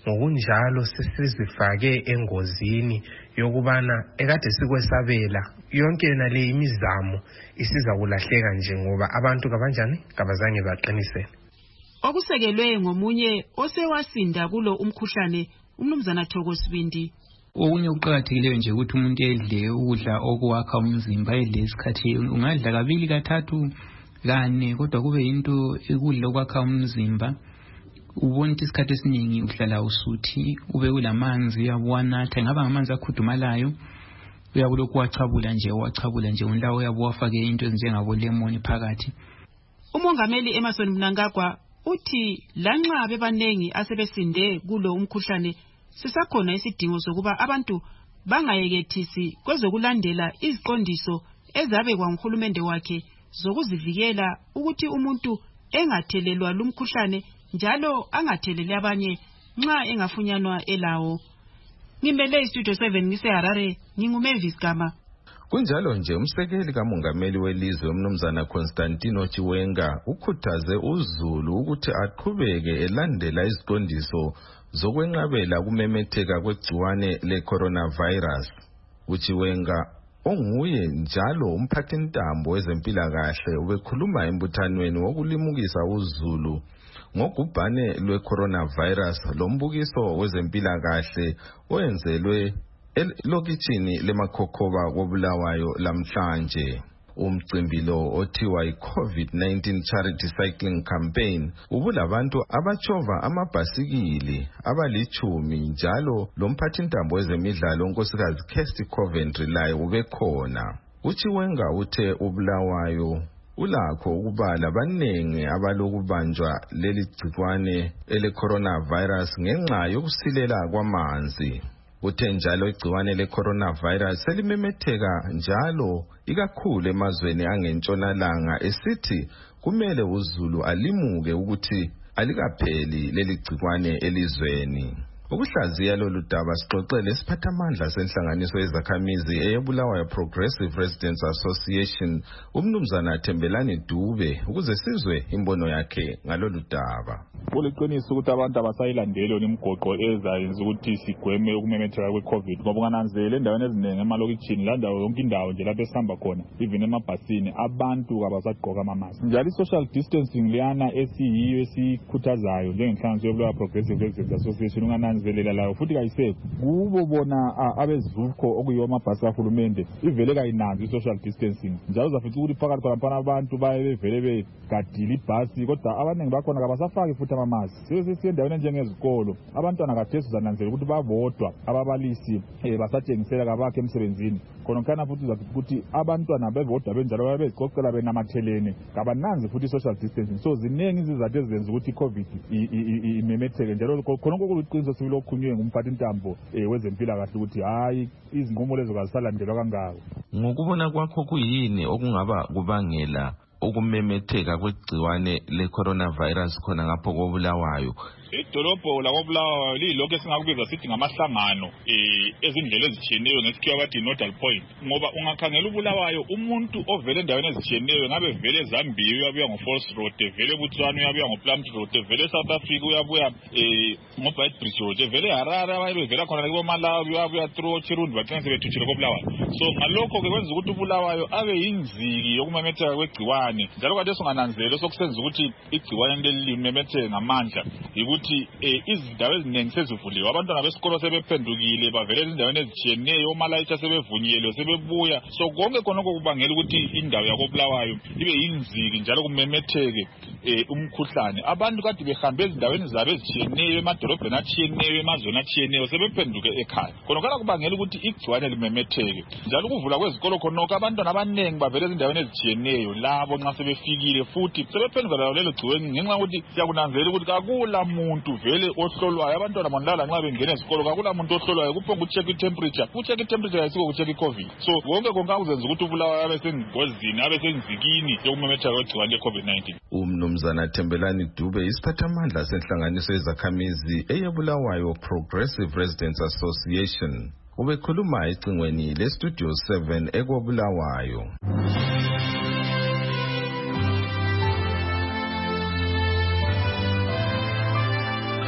ngokunjalo sesizifake engozini yokubana ekade sikwesabela yonke yona le imizamo isiza kulahleka nje ngoba abantu kabanjani kabazange baqinisele. Okusekelwe ngomunye osewasinda kulo umkhuhlane umnumzana Thokosibindi. Okunye ukuqakathekileyo nje ukuthi umuntu edle ukudla okwakha umzimba, edle isikhathi, ungadla kabili kathathu kane kodwa kube into ukudla okwakha umzimba. Ubona ukuthi isikhathi esiningi uhlala usuthi, ube ulamanzi uyabuwanatha, ngaba ngamanzi akhudumalayo, uyakulokhu wachabula nje wachabula nje undawo uyabuwafake into ezinjengabo lemon phakathi. Umongameli Emerson Mnangagwa uthi lanxa bebanengi asebesinde kulo umkhuhlane sisakhona isidingo sokuba abantu bangayekethisi kwezokulandela iziqondiso ezabekwa nguhulumende wakhe zokuzivikela ukuthi umuntu engathelelwa lumkhuhlane njalo angatheleli abanye nxa engafunyanwa elawo. Ngimele istudio seven ngise Harare, nginguMavis Gama. Kunjalo nje umsekeli kamongameli welizwe umnumzana Constantino Chiwenga ukhuthaze uZulu ukuthi aqhubeke elandela iziqondiso zokwenqabela kumemetheka kwegciwane le-coronavirus. UChiwenga onguye njalo umphathintambo wezempilakahle ubekhuluma embuthanweni wokulimukisa uZulu ngogubhane lwe-coronavirus lombukiso wezempilakahle oyenzelwe elokitshini lemakhokhoba koBulawayo lamhlanje. Umcimbi lo othiwa i-COVID nineteen Charity Cycling Campaign ubulabantu abachova amabhasikili abalichumi njalo lomphathintambo wezemidlalo unkosikazi Kirsty Coventry laye ubekhona. UChiwenga uthe uBulawayo ulakho ukubala abanengi abalokubanjwa leli gcikwane ele-coronavirus ngenxa yokusilela kwamanzi. Uthe njalo igciwane le-coronavirus selimemetheka njalo ikakhulu emazweni angentshonalanga esithi kumele uZulu alimuke ukuthi alikapheli leli gcikwane elizweni. Ukuhlaziya lolu daba sixoxele isiphathamandla senhlanganiso yezakhamizi eyeBulawayo Progressive Residents Association umnumzana Thembelani Dube ukuze sizwe imbono yakhe ngalolu daba. Kuliqiniso ukuthi abantu abasayilandeli imigoqo ezayenza ukuthi sigweme ukumemetheka kwe-COVID ngoba ungananzela endaweni eziningi emalokitshini landawo yonke indawo nje lapho esihamba khona even emabhasini abantu abasagqoka amamaski. Njalo i-social distancing liyana esiyiyo esikhuthazayo njengenhlanganiso yeBulawayo Progressive Residents Association ungananzelela layo futhi kayisekho kubo bona abezivukho okuyiwo amabhasi kahulumende ivele kayinanzi i-social distancing. Njalo uzafica ukuthi phakathi kwalaphana abantu baye bevele begadile ibhasi kodwa abaningi bakhona kabasafaki futhi amamaski. Sesisiye endaweni njengezikolo abantwana kathesi uzananzela ukuthi babodwa ababalisi basatshengisela kabakhe emsebenzini khona kana futhi uzafica ukuthi abantwana bebodwa benjalo babezicocela benamathelene kabananzi futhi social distancing. So ziningi izizathu ezenza ukuthi i-COVID imemetheke njalo khona okuliqiniso silokhulunywe ngumphathintambo wezempilakahle ukuthi hayi izinqumo lezo kazisalandelwa kangako. Ngokubona kwakho kuyini okungaba kubangela ukumemetheka kwegciwane le-coronavirus khona ngapho koBulawayo? Idolobho lakoBulawayo lilokho esingakubiza sithi ngamahlangano ezindlela ezitshiyeneyo ngesikhiwa bathi nodal point ngoba ungakhangela uBulawayo umuntu ovele endaweni ezitshiyeneyo ngabe vele eZambia uyabuya ngo-Falls Road, vele eBotswana uyabuya ngo-Plumtree Road, vele eSouth Africa uyabuya ngo-Beitbridge Road, vele eHarare abaye bevela khona kuboMalawi uyabuya through Chirundi bagcina sebethuthile koBulawayo. So ngalokho-ke kwenza ukuthi uBulawayo abe yinziki yokumemetheka kwegciwane njalo kade sungananzelo sokusenza ukuthi igciwane leli limemetheke ngamandla ukuthi izindawo eziningi sezivuliwe, abantwana besikolo sebephendukile bavele ezindaweni ezitshiyeneyo, omalayitha sebevunyelwe sebebuya. So konke khonoko kubangela ukuthi indawo yakoBulawayo ibe yinziki njalo kumemetheke umkhuhlane. Abantu kade behambe ezindaweni zabo ezitshiyeneyo emadolobheni atshiyeneyo emazweni atshiyeneyo sebephenduke ekhaya, khonokala kubangela ukuthi igciwane limemetheke. Njalo ukuvula kwezikolo khonoko abantwana abaningi bavele ezindaweni ezitshiyeneyo labo nxa sebefikile futhi sebephenduka lawo lelo gciwane ngenxa yokuthi siyakunanzelela ukuthi kakula muntu vele ohlolwayo. Abantwana mondala nxa bengena esikolo kakula muntu ohlolwayo, kuphonga ucheck i-temperature, ucheck i-temperature yasiko ucheck i-COVID. So wonke konke akuzenza ukuthi uBulawayo abe sengozini abe senzikini yokumemetheka kwegciwane le-COVID nineteen. Umnumzana Thembelani Dube isiphathamandla senhlanganiso yezakhamizi eyeBulawayo Progressive Residents Association ubekhuluma ecingweni le-Studio seven ekwaBulawayo.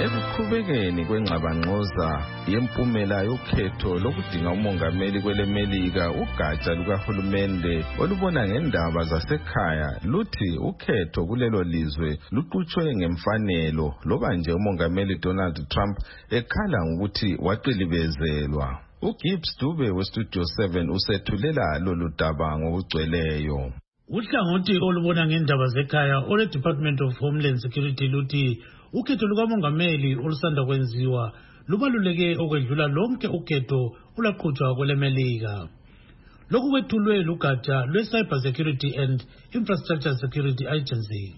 Ekuqhubekeni kwengxabangxoza yempumela yokhetho lokudinga umongameli kwelemelika, ugatsha lukahulumende olubona ngendaba zasekhaya luthi ukhetho kulelo lizwe luqhutshwe ngemfanelo loba nje umongameli Donald Trump ekhala ngokuthi waqilibezelwa. uGibbs Dube weStudio seven usethulela lolu daba ngokugcweleyo. Uhlangothi olubona ngendaba zekhaya ole Department of Homeland Security luthi ukhetho lukamongameli olusanda kwenziwa lubaluleke okwedlula lonke ukhetho olaqhutshwa kwelemelika. Lokhu kwethulwe lugatsha lwe-Cyber Security and Infrastructure Security Agency.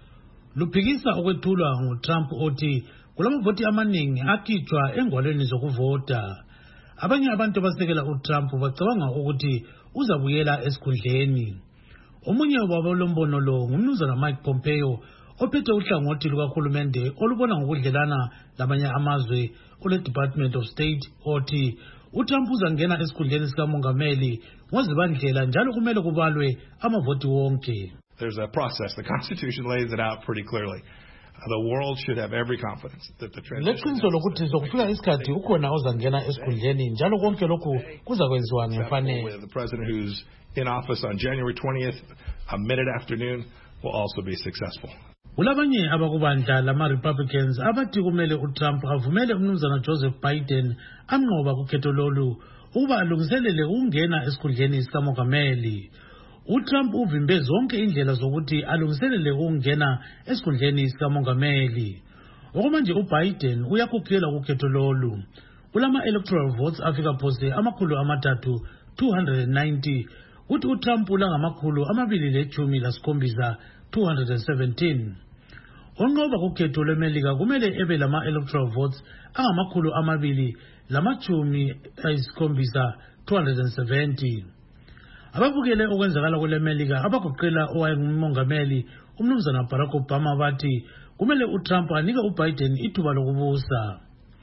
Luphikisa okwethulwa nguTrump othi kulamavoti amaningi akhitshwa engwalweni zokuvota. Abanye abantu abasekela uTrump bacabanga ukuthi uzabuyela esikhundleni. Omunye wabalombono lo ngumnumzana Mike Pompeo ophethe uhlangothi lukahulumende olubona ngokudlelana lamanye amazwe ole Department of State othi uTrump uzangena esikhundleni sikamongameli ngozibandlela njalo kumele kubalwe amavoti wonke. There's a process. The Constitution lays it out pretty clearly. The world should have every confidence that the transition. Leqiniso lokuthi zokufika isikhathi ukhona ozangena esikhundleni njalo konke lokhu kuzakwenziwa ngemfanelo. The president who's in office on January twentieth, a minute afternoon, will also be successful. Ulabanye abakubandla lama Republicans abathi kumele uTrump avumele umnumzana Joseph Biden amnqoba kukhetho lolu ukuba alungiselele ukungena esikhundleni sikamongameli. uTrump uvimbe zonke indlela zokuthi alungiselele ukungena esikhundleni sikamongameli. Okumanje uBiden uyakukela kukhetho lolu. Kulama electoral votes afika phose amakhulu amathathu two hundred ninety uthi uTrump ulangamakhulu amabili lechumi lasikhombisa two hundred seventeen. Onqoba kukhetho lwemelika kumele ebe lama electoral votes angamakhulu amabili lamachumi ayisikhombisa two hundred seventy. Ababukele okwenzakala kwelemelika abagoqela owayengumongameli umnumzana Barack Obama bathi kumele uTrump anike uBiden ithuba lokubusa.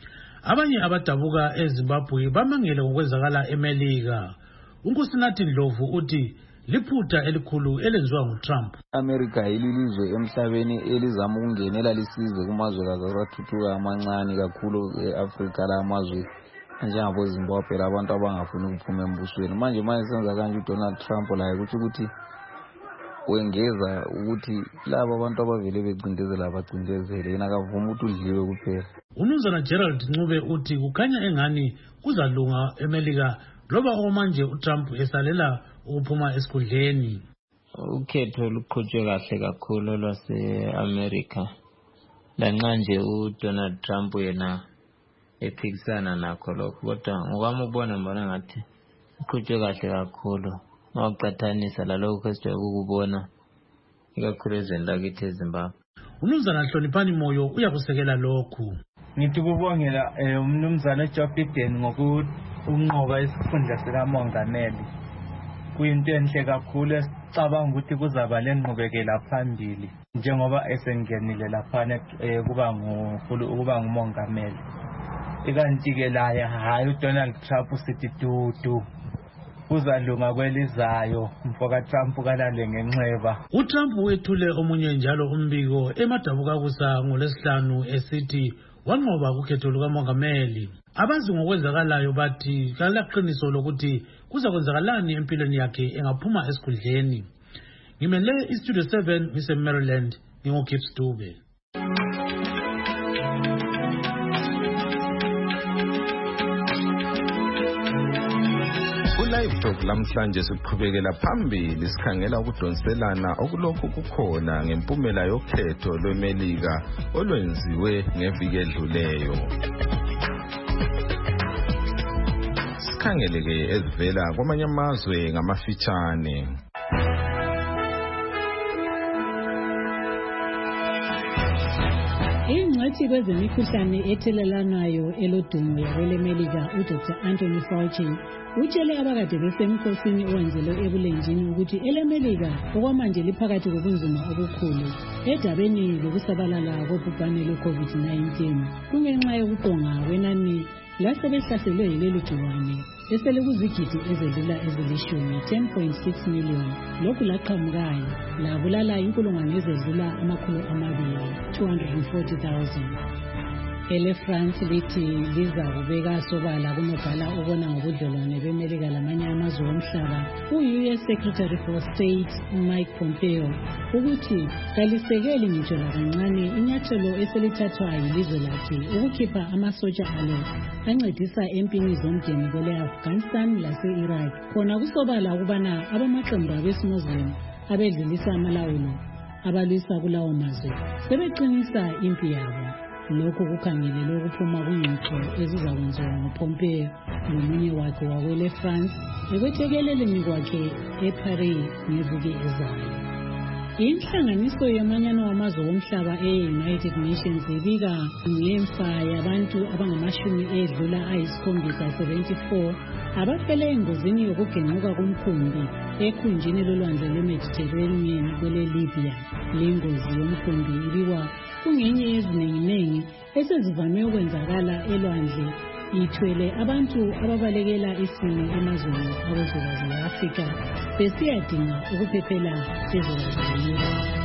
Abanye abadabuka eZimbabwe bamangele ngokwenzakala emelika. uNkosinathi Ndlovu uthi liphutha elikhulu elenziwa nguTrump. America ililizwe emhlabeni elizama ukungenela lisize kumazwekazi athuthuka amancane kakhulu eAfrika lamazwe njengabo Zimbabwe abantu abangafuni ukuphuma embusweni. Manje manje senza kanje uDonald Trump la ukuthi ukuthi wengeza ukuthi laba abantu abavele becindezela abacindezele yena akavuma ukuthi udliwe kuphela. Umnumzana Gerald Ncube uthi kukhanya engani kuzalunga emelika loba omanje uTrump esalela ukuphuma esikhundleni. Ukhetho luqhutshwe kahle kakhulu lwase-America lanxa nje uDonald Trump yena ephikisana nakho lokho, kodwa ngokwami ukubona mbona ngathi uqhutshwe kahle kakhulu mawuqathanisa lalokho esijwayele ukubona ikakhulu ezweni lakithi eZimbabwe. Umnumzana Hloniphani Moyo uyakusekela lokhu. Ngithi kubongela umnumzana Joe Biden ngokunqoba isikhundla sikamongameli. Kuyinto enhle kakhulu esicabanga ukuthi kuzaba lenqubekela phambili njengoba esengenile laphana kuba ngukhulu ukuba ngumongameli. Ikanti ke laye hayi uDonald Trump sithi dudu uzalunga kwelizayo mfoka Trump kalale ngenxeba. uTrump wethule omunye njalo umbiko emadabuka kusa ngolesihlanu esithi wanqoba kukhetho lukamongameli. Abazi ngokwenzakalayo bathi kalaqiniso lokuthi kuzakwenzakalani empilweni yakhe engaphuma esikhundleni. Ngimele iStudio seven ngise Maryland ngingoGibbs Dube. Live Talk lamhlanje siqhubekela phambili sikhangela ukudonselana okulokhu kukhona ngempumela yokhetho lwemelika olwenziwe ngeviki edluleyo. Sikhangeleke ezivela kwamanye amazwe ngamafitshane. Ingcwethi kwezemikhuhlane ethelelanayo elodumo yakwelemelika uDr Anthony Fauci utshele abakade besemkhosini owenzelwe ebulenjini ukuthi elemelika okwamanje liphakathi kobunzima obukhulu edabeni lokusabalala kobhubhane lwe-COVID nineteen kungenxa yokuqonga kwenani lasebehlaselwe yileli gciwane eselikuzigidi ezedlula ezilishumi ten point six million lokhu laqhamukayo labulala inkulungwane ezedlula amakhulu amabili two hundred forty thousand. ele-France lithi liza kubeka sobala kunobhala ubona ngobudlelwane bemelika lamanye amazwe omhlaba u-U S Secretary for State Mike Pompeo ukuthi kalisekeli ngitsho lakancane inyathelo eselithathwa yilizwe lakhe ukukhipha amasotsha alo ancedisa empini zomdeni kwele-Afghanistan lase-Iraq khona kusobala ukubana abamaqembu abesimuslim abedlulisa amalawulo abalwisa kulawo mazwe sebeqinisa impi yabo. Lokhu kukhangelelwe ukuphuma kwingxoxo ezizakwenziwa nguPompeo nomunye wakhe wakwele-France ekwethekeleleni kwakhe eParis ngeviki ezayo. Inhlanganiso yamanyano wamazwe omhlaba e-United Nations ibika ngemfa yabantu abangamashumi edlula ayisikhombisa seventy-four abafele engozini yokugenquka komkhumbi ekhunjini lolwandle lwe-Mediterranean kwele-Libya. Le ngozi yomkhumbi ibikwa kungenye yezinenginengi esezivame ukwenzakala elwandle ithwele abantu ababalekela isimo emazweni awezwekazi le-Afrika besiyadinga ukuphephela ezwekazi le-Europe.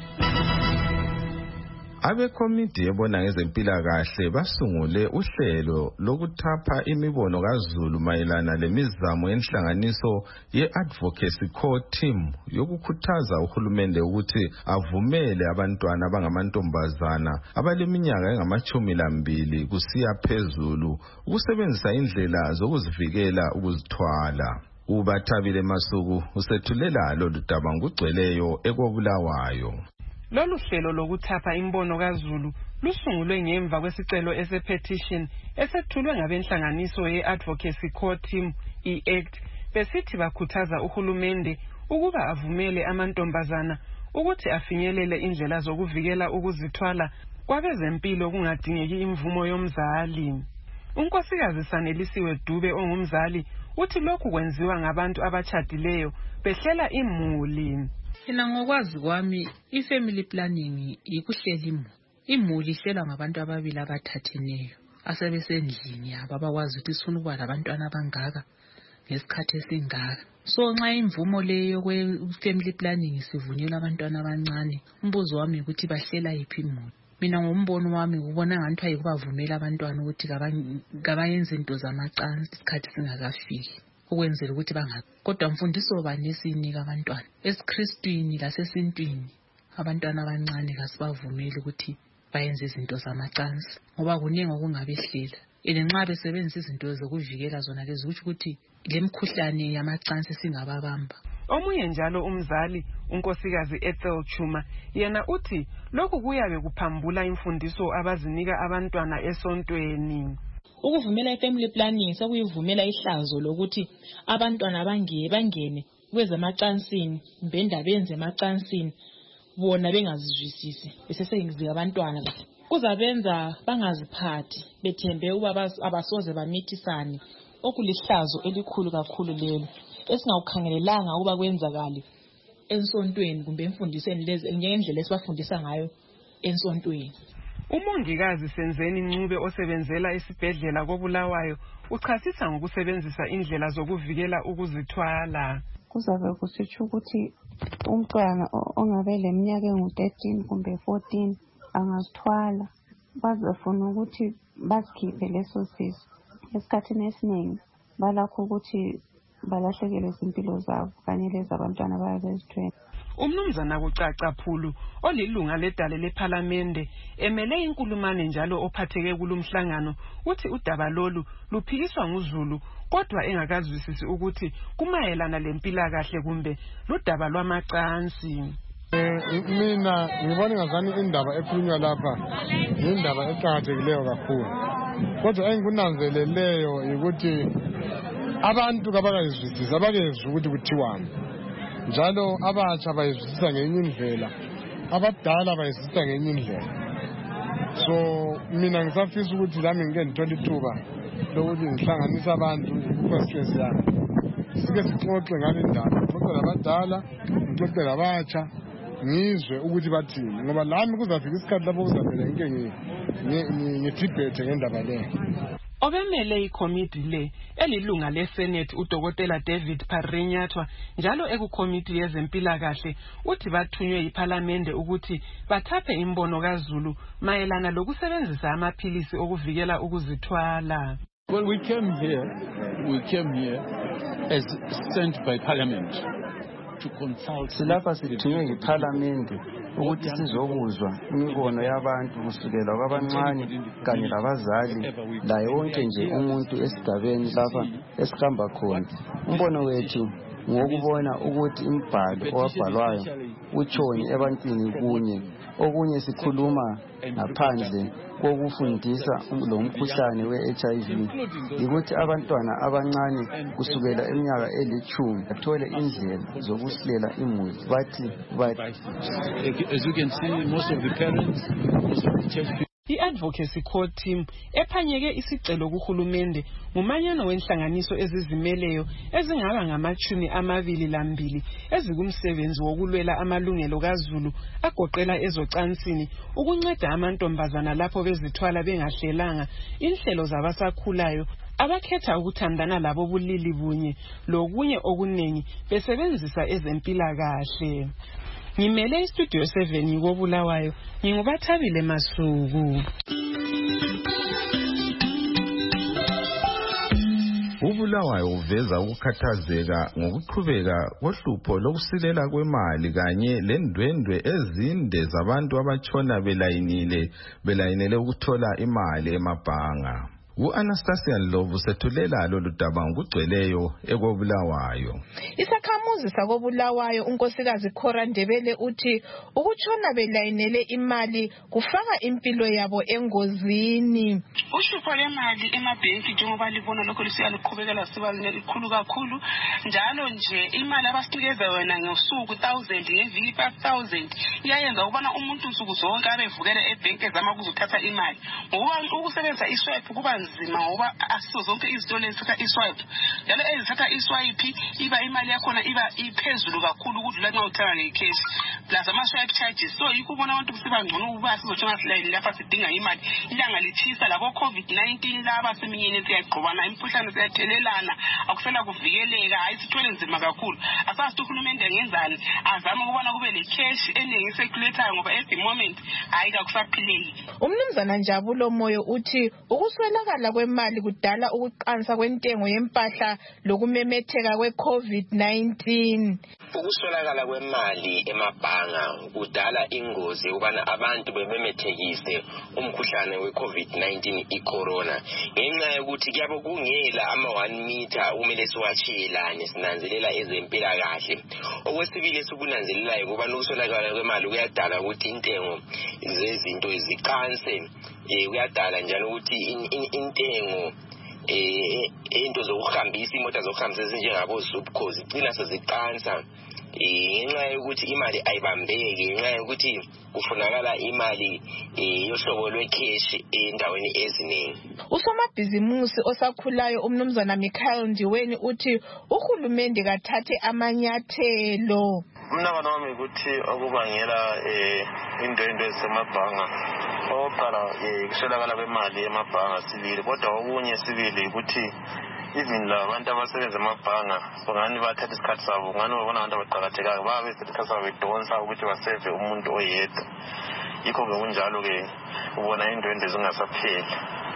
Abekomiti ebona ngezempilakahle basungule uhlelo lokuthapha imibono kaZulu mayelana lemizamo yenhlanganiso ye-Advocacy Core Team yokukhuthaza uhulumende ukuthi avumele abantwana abangamantombazana abaleminyaka engamachumi lambili kusiya phezulu ukusebenzisa indlela zokuzivikela ukuzithwala. UBathabile Masuku usethulela lolu daba ngugcweleyo ekobulawayo. Lolu hlelo lokuthapha imbono kaZulu lusungulwe ngemva kwesicelo ese-petition esethulwe ngabenhlanganiso ye-Advocacy Core Team i-ACT besithi bakhuthaza uhulumende ukuba avumele amantombazana ukuthi afinyelele indlela zokuvikela ukuzithwala kwabezempilo kungadingeki imvumo yomzali. Unkosikazi Sanelisiwe Dube ongumzali uthi lokhu kwenziwa ngabantu abatshadileyo behlela imuli. Mina ngokwazi kwami i-family planning ikuhlela imuli. Imuli ihlela ngabantu ababili abathatheneyo asebesendlini yabo abakwazi ukuthi sifuna ukuba labantwana abangaka ngesikhathi esingaka. So nxa imvumo leyo kwe-family planning sivunyelwa abantwana abancane, umbuzo wami ukuthi bahlela yiphi imuli. Mina ngombono wami ubona ngathi ayikubavumela abantwana ukuthi kabayenze into zamacansi isikhathi singakafiki ukwenzela ukuthi bangabi. Kodwa mfundiso bani esinika abantwana esiKristwini lasesintwini abantwana abancane kasibavumeli ukuthi bayenze izinto zamacansi ngoba kuningi okungabehlela. Ene nxa besebenzisa izinto zokuvikela zona lezi ukuthi lemkhuhlane yamacansi singababamba. Omunye njalo umzali unkosikazi Ethel Chuma yena uthi lokhu kuyabe kuphambula imfundiso abazinika abantwana esontweni. Ukuvumela i-family planning sekuyivumela ihlazo lokuthi abantwana bangiye bangene kwezemacansini mbenda benze emacansini bona bengazizwisisi besesengizika abantwana kuzabenza bangaziphathi bethembe ukuba abasoze bamithisane okulihlazo elikhulu kakhulu lelo esingakukhangelelanga ukuba kwenzakale ensontweni kumbe emfundisweni lezi njengendlela esibafundisa ngayo ensontweni. Umongikazi Senzeni Ncube osebenzela esibhedlela koBulawayo uchasisa ngokusebenzisa indlela zokuvikela ukuzithwala. Kuzabe kusitsho ukuthi umntwana ongabe leminyaka engu-thirteen kumbe fourteen angazithwala bazafuna ukuthi basikhiphe leso sisu. Esikhathini esiningi balakho ukuthi balahlekelwe izimpilo zabo kanye lezabantwana bayabezithwele. Umnumzana Kucaca Phulu olilunga ledale lePhalamende emele inkulumane njalo ophatheke kulumhlangano uthi udaba lolu luphikiswa nguZulu kodwa engakazwisisi ukuthi kumayelana lempilakahle kumbe ludaba lwamacansi. Mina ngibona ngazani indaba ekhulunywa lapha indaba eqhakathekileyo kakhulu kodwa engikunanzeleleyo ukuthi abantu kabakayizwisisi abakezwe ukuthi kuthiwani njalo abatsha bayizwisisa ngenye indlela abadala bayizwisisa ngenye indlela. So mina ngisafisa ukuthi lami ngike ngithole ithuba lokuthi ngihlanganise abantu ku-constituency yami sike sixoxe ngale ndaba ngixoxe labadala ngixoxe labatsha ngizwe ukuthi bathini ngoba lami kuzafika isikhathi lapho kuzavela ngike ngidibhethe ngendaba leyo. Obemele ikomiti le elilunga leSenate uDokotela David Parinyatwa njalo ekukomiti yezempilakahle uthi bathunywe iPhalamende ukuthi bathaphe imbono kaZulu mayelana lokusebenzisa amaphilisi okuvikela ukuzithwala. Well, we came here, we came here as sent by Parliament to consult. Silapha sithunywe yiPhalamende ukuthi sizokuzwa imibono yabantu kusukela kwabancane kanye labazali la yonke nje umuntu esigabeni lapha esihamba khona. Umbono wethu ngokubona ukuthi imbhalo owabhalwayo utshoni ebantwini kunye okunye sikhuluma ngaphandle kokufundisa lo mkhuhlane we-H I V ukuthi abantwana abancane kusukela eminyaka elithumi bathole indlela zokuhlela imuli bathi as you can see most of the parents most of the church I-Advocacy Core Team ephanyeke isicelo kuhulumende ngumanyano wenhlanganiso ezizimeleyo ezingaba ngamachumi amabili lambili ezikumsebenzi wokulwela amalungelo kaZulu agoqela ezocansini ukunceda amantombazana lapho bezithwala bengahlelanga inhlelo zabasakhulayo abakhetha ukuthandana labo bulili bunye lokunye okunengi besebenzisa ezempilakahle. Ngimele iStudio seven ngikobulawayo ngingubathabile Masuku. Ubulawayo uveza ukukhathazeka ngokuqhubeka kohlupho lokusilela kwemali kanye lendwendwe ezinde zabantu abatshona belayinile belayinele ukuthola imali emabhanga. U-Anastasia Ndlovu sethulela lolu daba ngokugcweleyo ekobulawayo. Isakhamuzi sakobulawayo unkosikazi Khora Ndebele uthi ukutshona belayinele imali kufaka impilo yabo engozini. Uhlupho lwemali emabhenki njengoba libona lokho lisiyaliqhubekela siba likhulu kakhulu njalo nje imali abasinikeza yona ngosuku one thousand ngeviki five thousand iyayenza ukubana umuntu usuku zonke abevukela ebhenki ezama ukuzothatha imali ngoba ukusebenzisa iswipe kuba nzima ngoba asizo zonke izinto lezithatha iswipe njalo ezithatha iswipe iba imali yakhona iba iphezulu kakhulu ukudlula nxa uthenga ngecash plus ama-swipe charges. So yikho ubona abantu kusiba ngcono ukuba sizothenga silayini lapha sidinga imali ilanga lithisa labo covid nineteen laba seminyene siyagqobana imikhuhlane siyathelelana akusela kuvikeleka hayi sithwele nzima kakhulu asasithi uhulumende ngenzani azama ukubona kube le cash eningi circulator ngoba at the moment hayi kakusaphileki. Umnumzana Njabulo Moyo uthi ukuswelakala kwemali kudala ukuqansa kwentengo yempahla lokumemetheka kwe-covid nineteen. Ukuswelakala kwemali emabhanga kudala ingozi ukubana abantu bememethekise umkhuhlane we-covid nineteen i-corona ngenxa yokuthi kuyabo kungela ama one meter kumele siwatshiyelane sinanzelela ezempilakahle. Okwesibili esikunanzelelayo ukubana ukuswelakala kwemali kuyadala ukuthi intengo zezinto ziqanse kuyadala njalo ukuthi intengo eh into zokuhambisa imoto zokuhambisa ezinjengabo Zupco zigcina seziqansa ngenxa yokuthi imali ayibambeki ngenxa yokuthi kufunakala imali yohlobo lwecash endaweni eziningi. Usomabhizimusi osakhulayo umnumzana Michael Ndiweni uthi uhulumende kathathe amanyathelo. Umnakano wami ukuthi okubangela indwendwe ezisemabhanga oqala kuswelakala kwemali emabhanga sibili kodwa okunye sibili ukuthi even labantu abasebenza emabhanga ngani bathatha isikhathi sabo ngani babona abantu abaqhakathekayo babe isikhathi sabo bedonsa ukuthi baseve umuntu oyedwa. Yikho ke kunjalo ke ubona indwendwe zingasapheli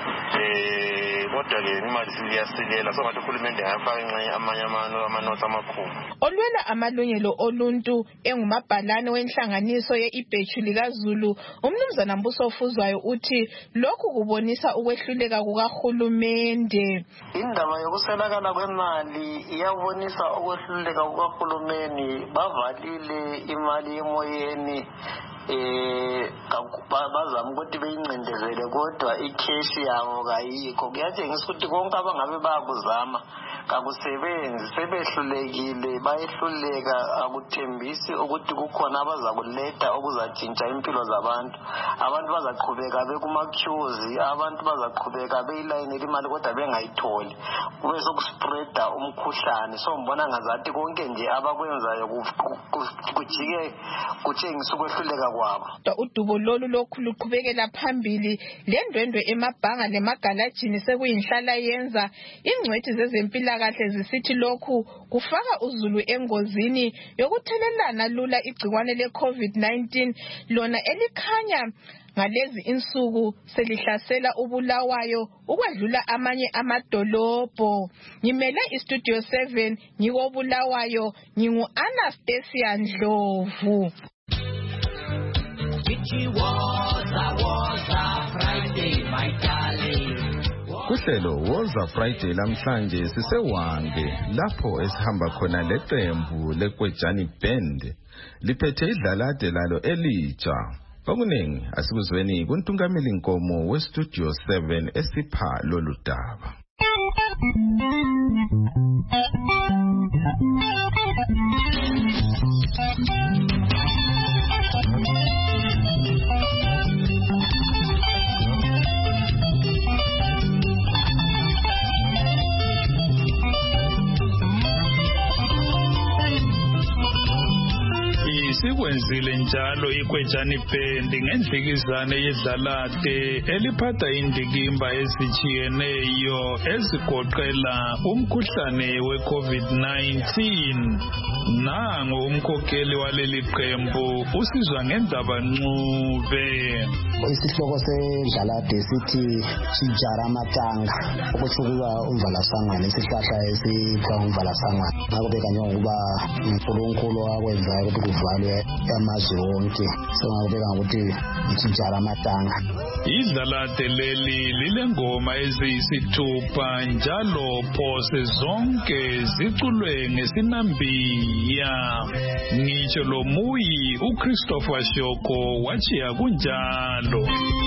eh kodwa ke imali siyasilela so bathi uhulumende ngafaka ingxenye amanye amano amanotha amakhulu. Olwela amalungelo oluntu engumabhalane wenhlanganiso ye-Ibhechu likaZulu umnumzana Mbuso Ofuzwayo uthi lokhu kubonisa ukwehluleka kukahulumende. Indaba yokuswelakala kwemali iyabonisa ukwehluleka kukahulumeni bavalile imali emoyeni eh bazama ukuthi beyincindezele kodwa ikheshi yabo kayikho. Kuyatshengisa ukuthi konke abangabe bayakuzama kakusebenzi sebehlulekile bayehluleka akuthembisi ukuthi kukhona abazakuletha okuzatshintsha impilo zabantu. Abantu bazaqhubeka bekuma-queues, abantu bazaqhubeka beyilayinela imali kodwa bengayitholi kube sokuspreada umkhuhlane. So ngibona ngazathi konke nje abakwenzayo kujike kutshengisa ukwehluleka kwabo. Udubo lolu lokhu luqhubekela phambili lendwendwe emabhanga lemagalajini sekuyinhlala yenza. Ingcwethi zezempilakahle zisithi lokhu kufaka uZulu engozini yokuthelelana lula igciwane le-COVID nineteen lona elikhanya ngalezi insuku selihlasela uBulawayo ukwedlula amanye amadolobho. Ngimele iStudio seven ngikobulawayo, ngingu Anastasia Ndlovu. Kuhlelo Woza Friday lamhlanje sisewange lapho esihamba khona leqembu lekwejani band liphethe idlalade lalo elitsha. Okuningi asikuzweni kuntungameli Nkomo weStudio seven esipha lolu daba. Sikwenzile njalo ikwejani band ngendlikizane yedlalate eliphatha indikimba ezijiyeneyo ezigoqela umkhuhlane we-COVID nineteen. Nango umkhokheli waleli qembu usizwa ngendaba Ncube. Isihloko sedlalade sithi Sijara Matanga, okusho ukuba umvalasangane, isihlahla esithiwa umvalasangane. Ngakubeka njengokuba uNkulunkulu akwenzayo ukuthi kuvalwe amazwe wonke, so ngakubeka ukuthi Sijara Matanga. Idlalade leli lilengoma eziyisithupha njalo phose zonke ziculwe ngesinambiya. Ngitsho lo muyi uChristopher Shoko wachiya kunjalo.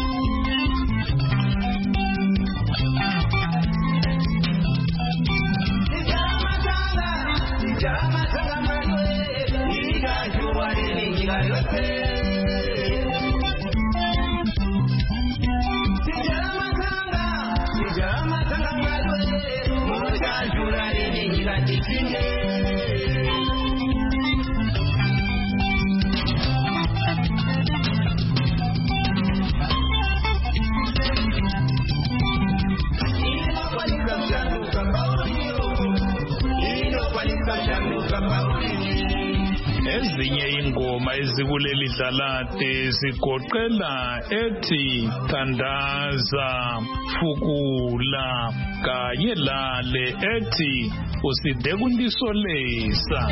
Ezinye ingoma ezikuleli dlalade zigoqela ethi Thandaza, Fukula kanye lale ethi Uside kundisolesa.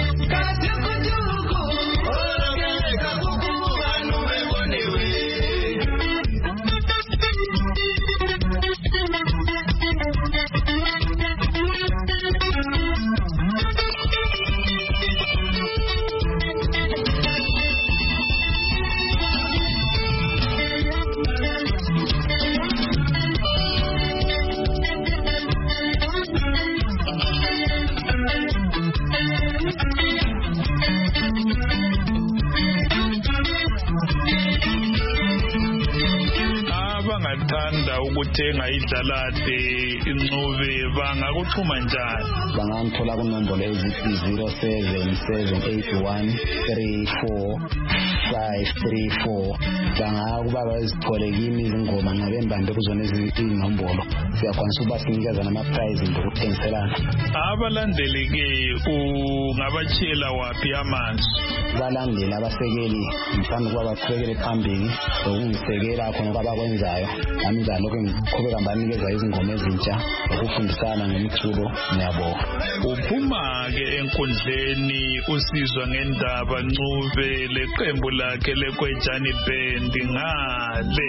Abangathanda ukuthenga idlalade Ncube bangakuxhuma njani? Bangangithola kunombolo ezithi zero seven seven eight one three four five three four. Bangakuba bazithole kimi izingoma nabembande kuzona izinombolo. Siyakwanisa ukuba sinikeza nama-prize ngokuthengiselana. Abalandeli ke ungabachela waphi amazwi? Balandeli abasekeli mfana kuba baqhubekele phambili ukungisekela khona kwabakwenzayo, nami njalo-ke ngiqhubeka banikeza izingoma ezintsha ukufundisana ngomculo. Ngiyabonga. Uphuma-ke enkundleni usizwa ngendaba Ncube leqembu lakhe lekwejani band ngale.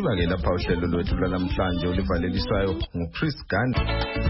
Liphelelwa ke lapha uhlelo lwethu lwalamhlanje olivaleliswayo nguChris Gandhi.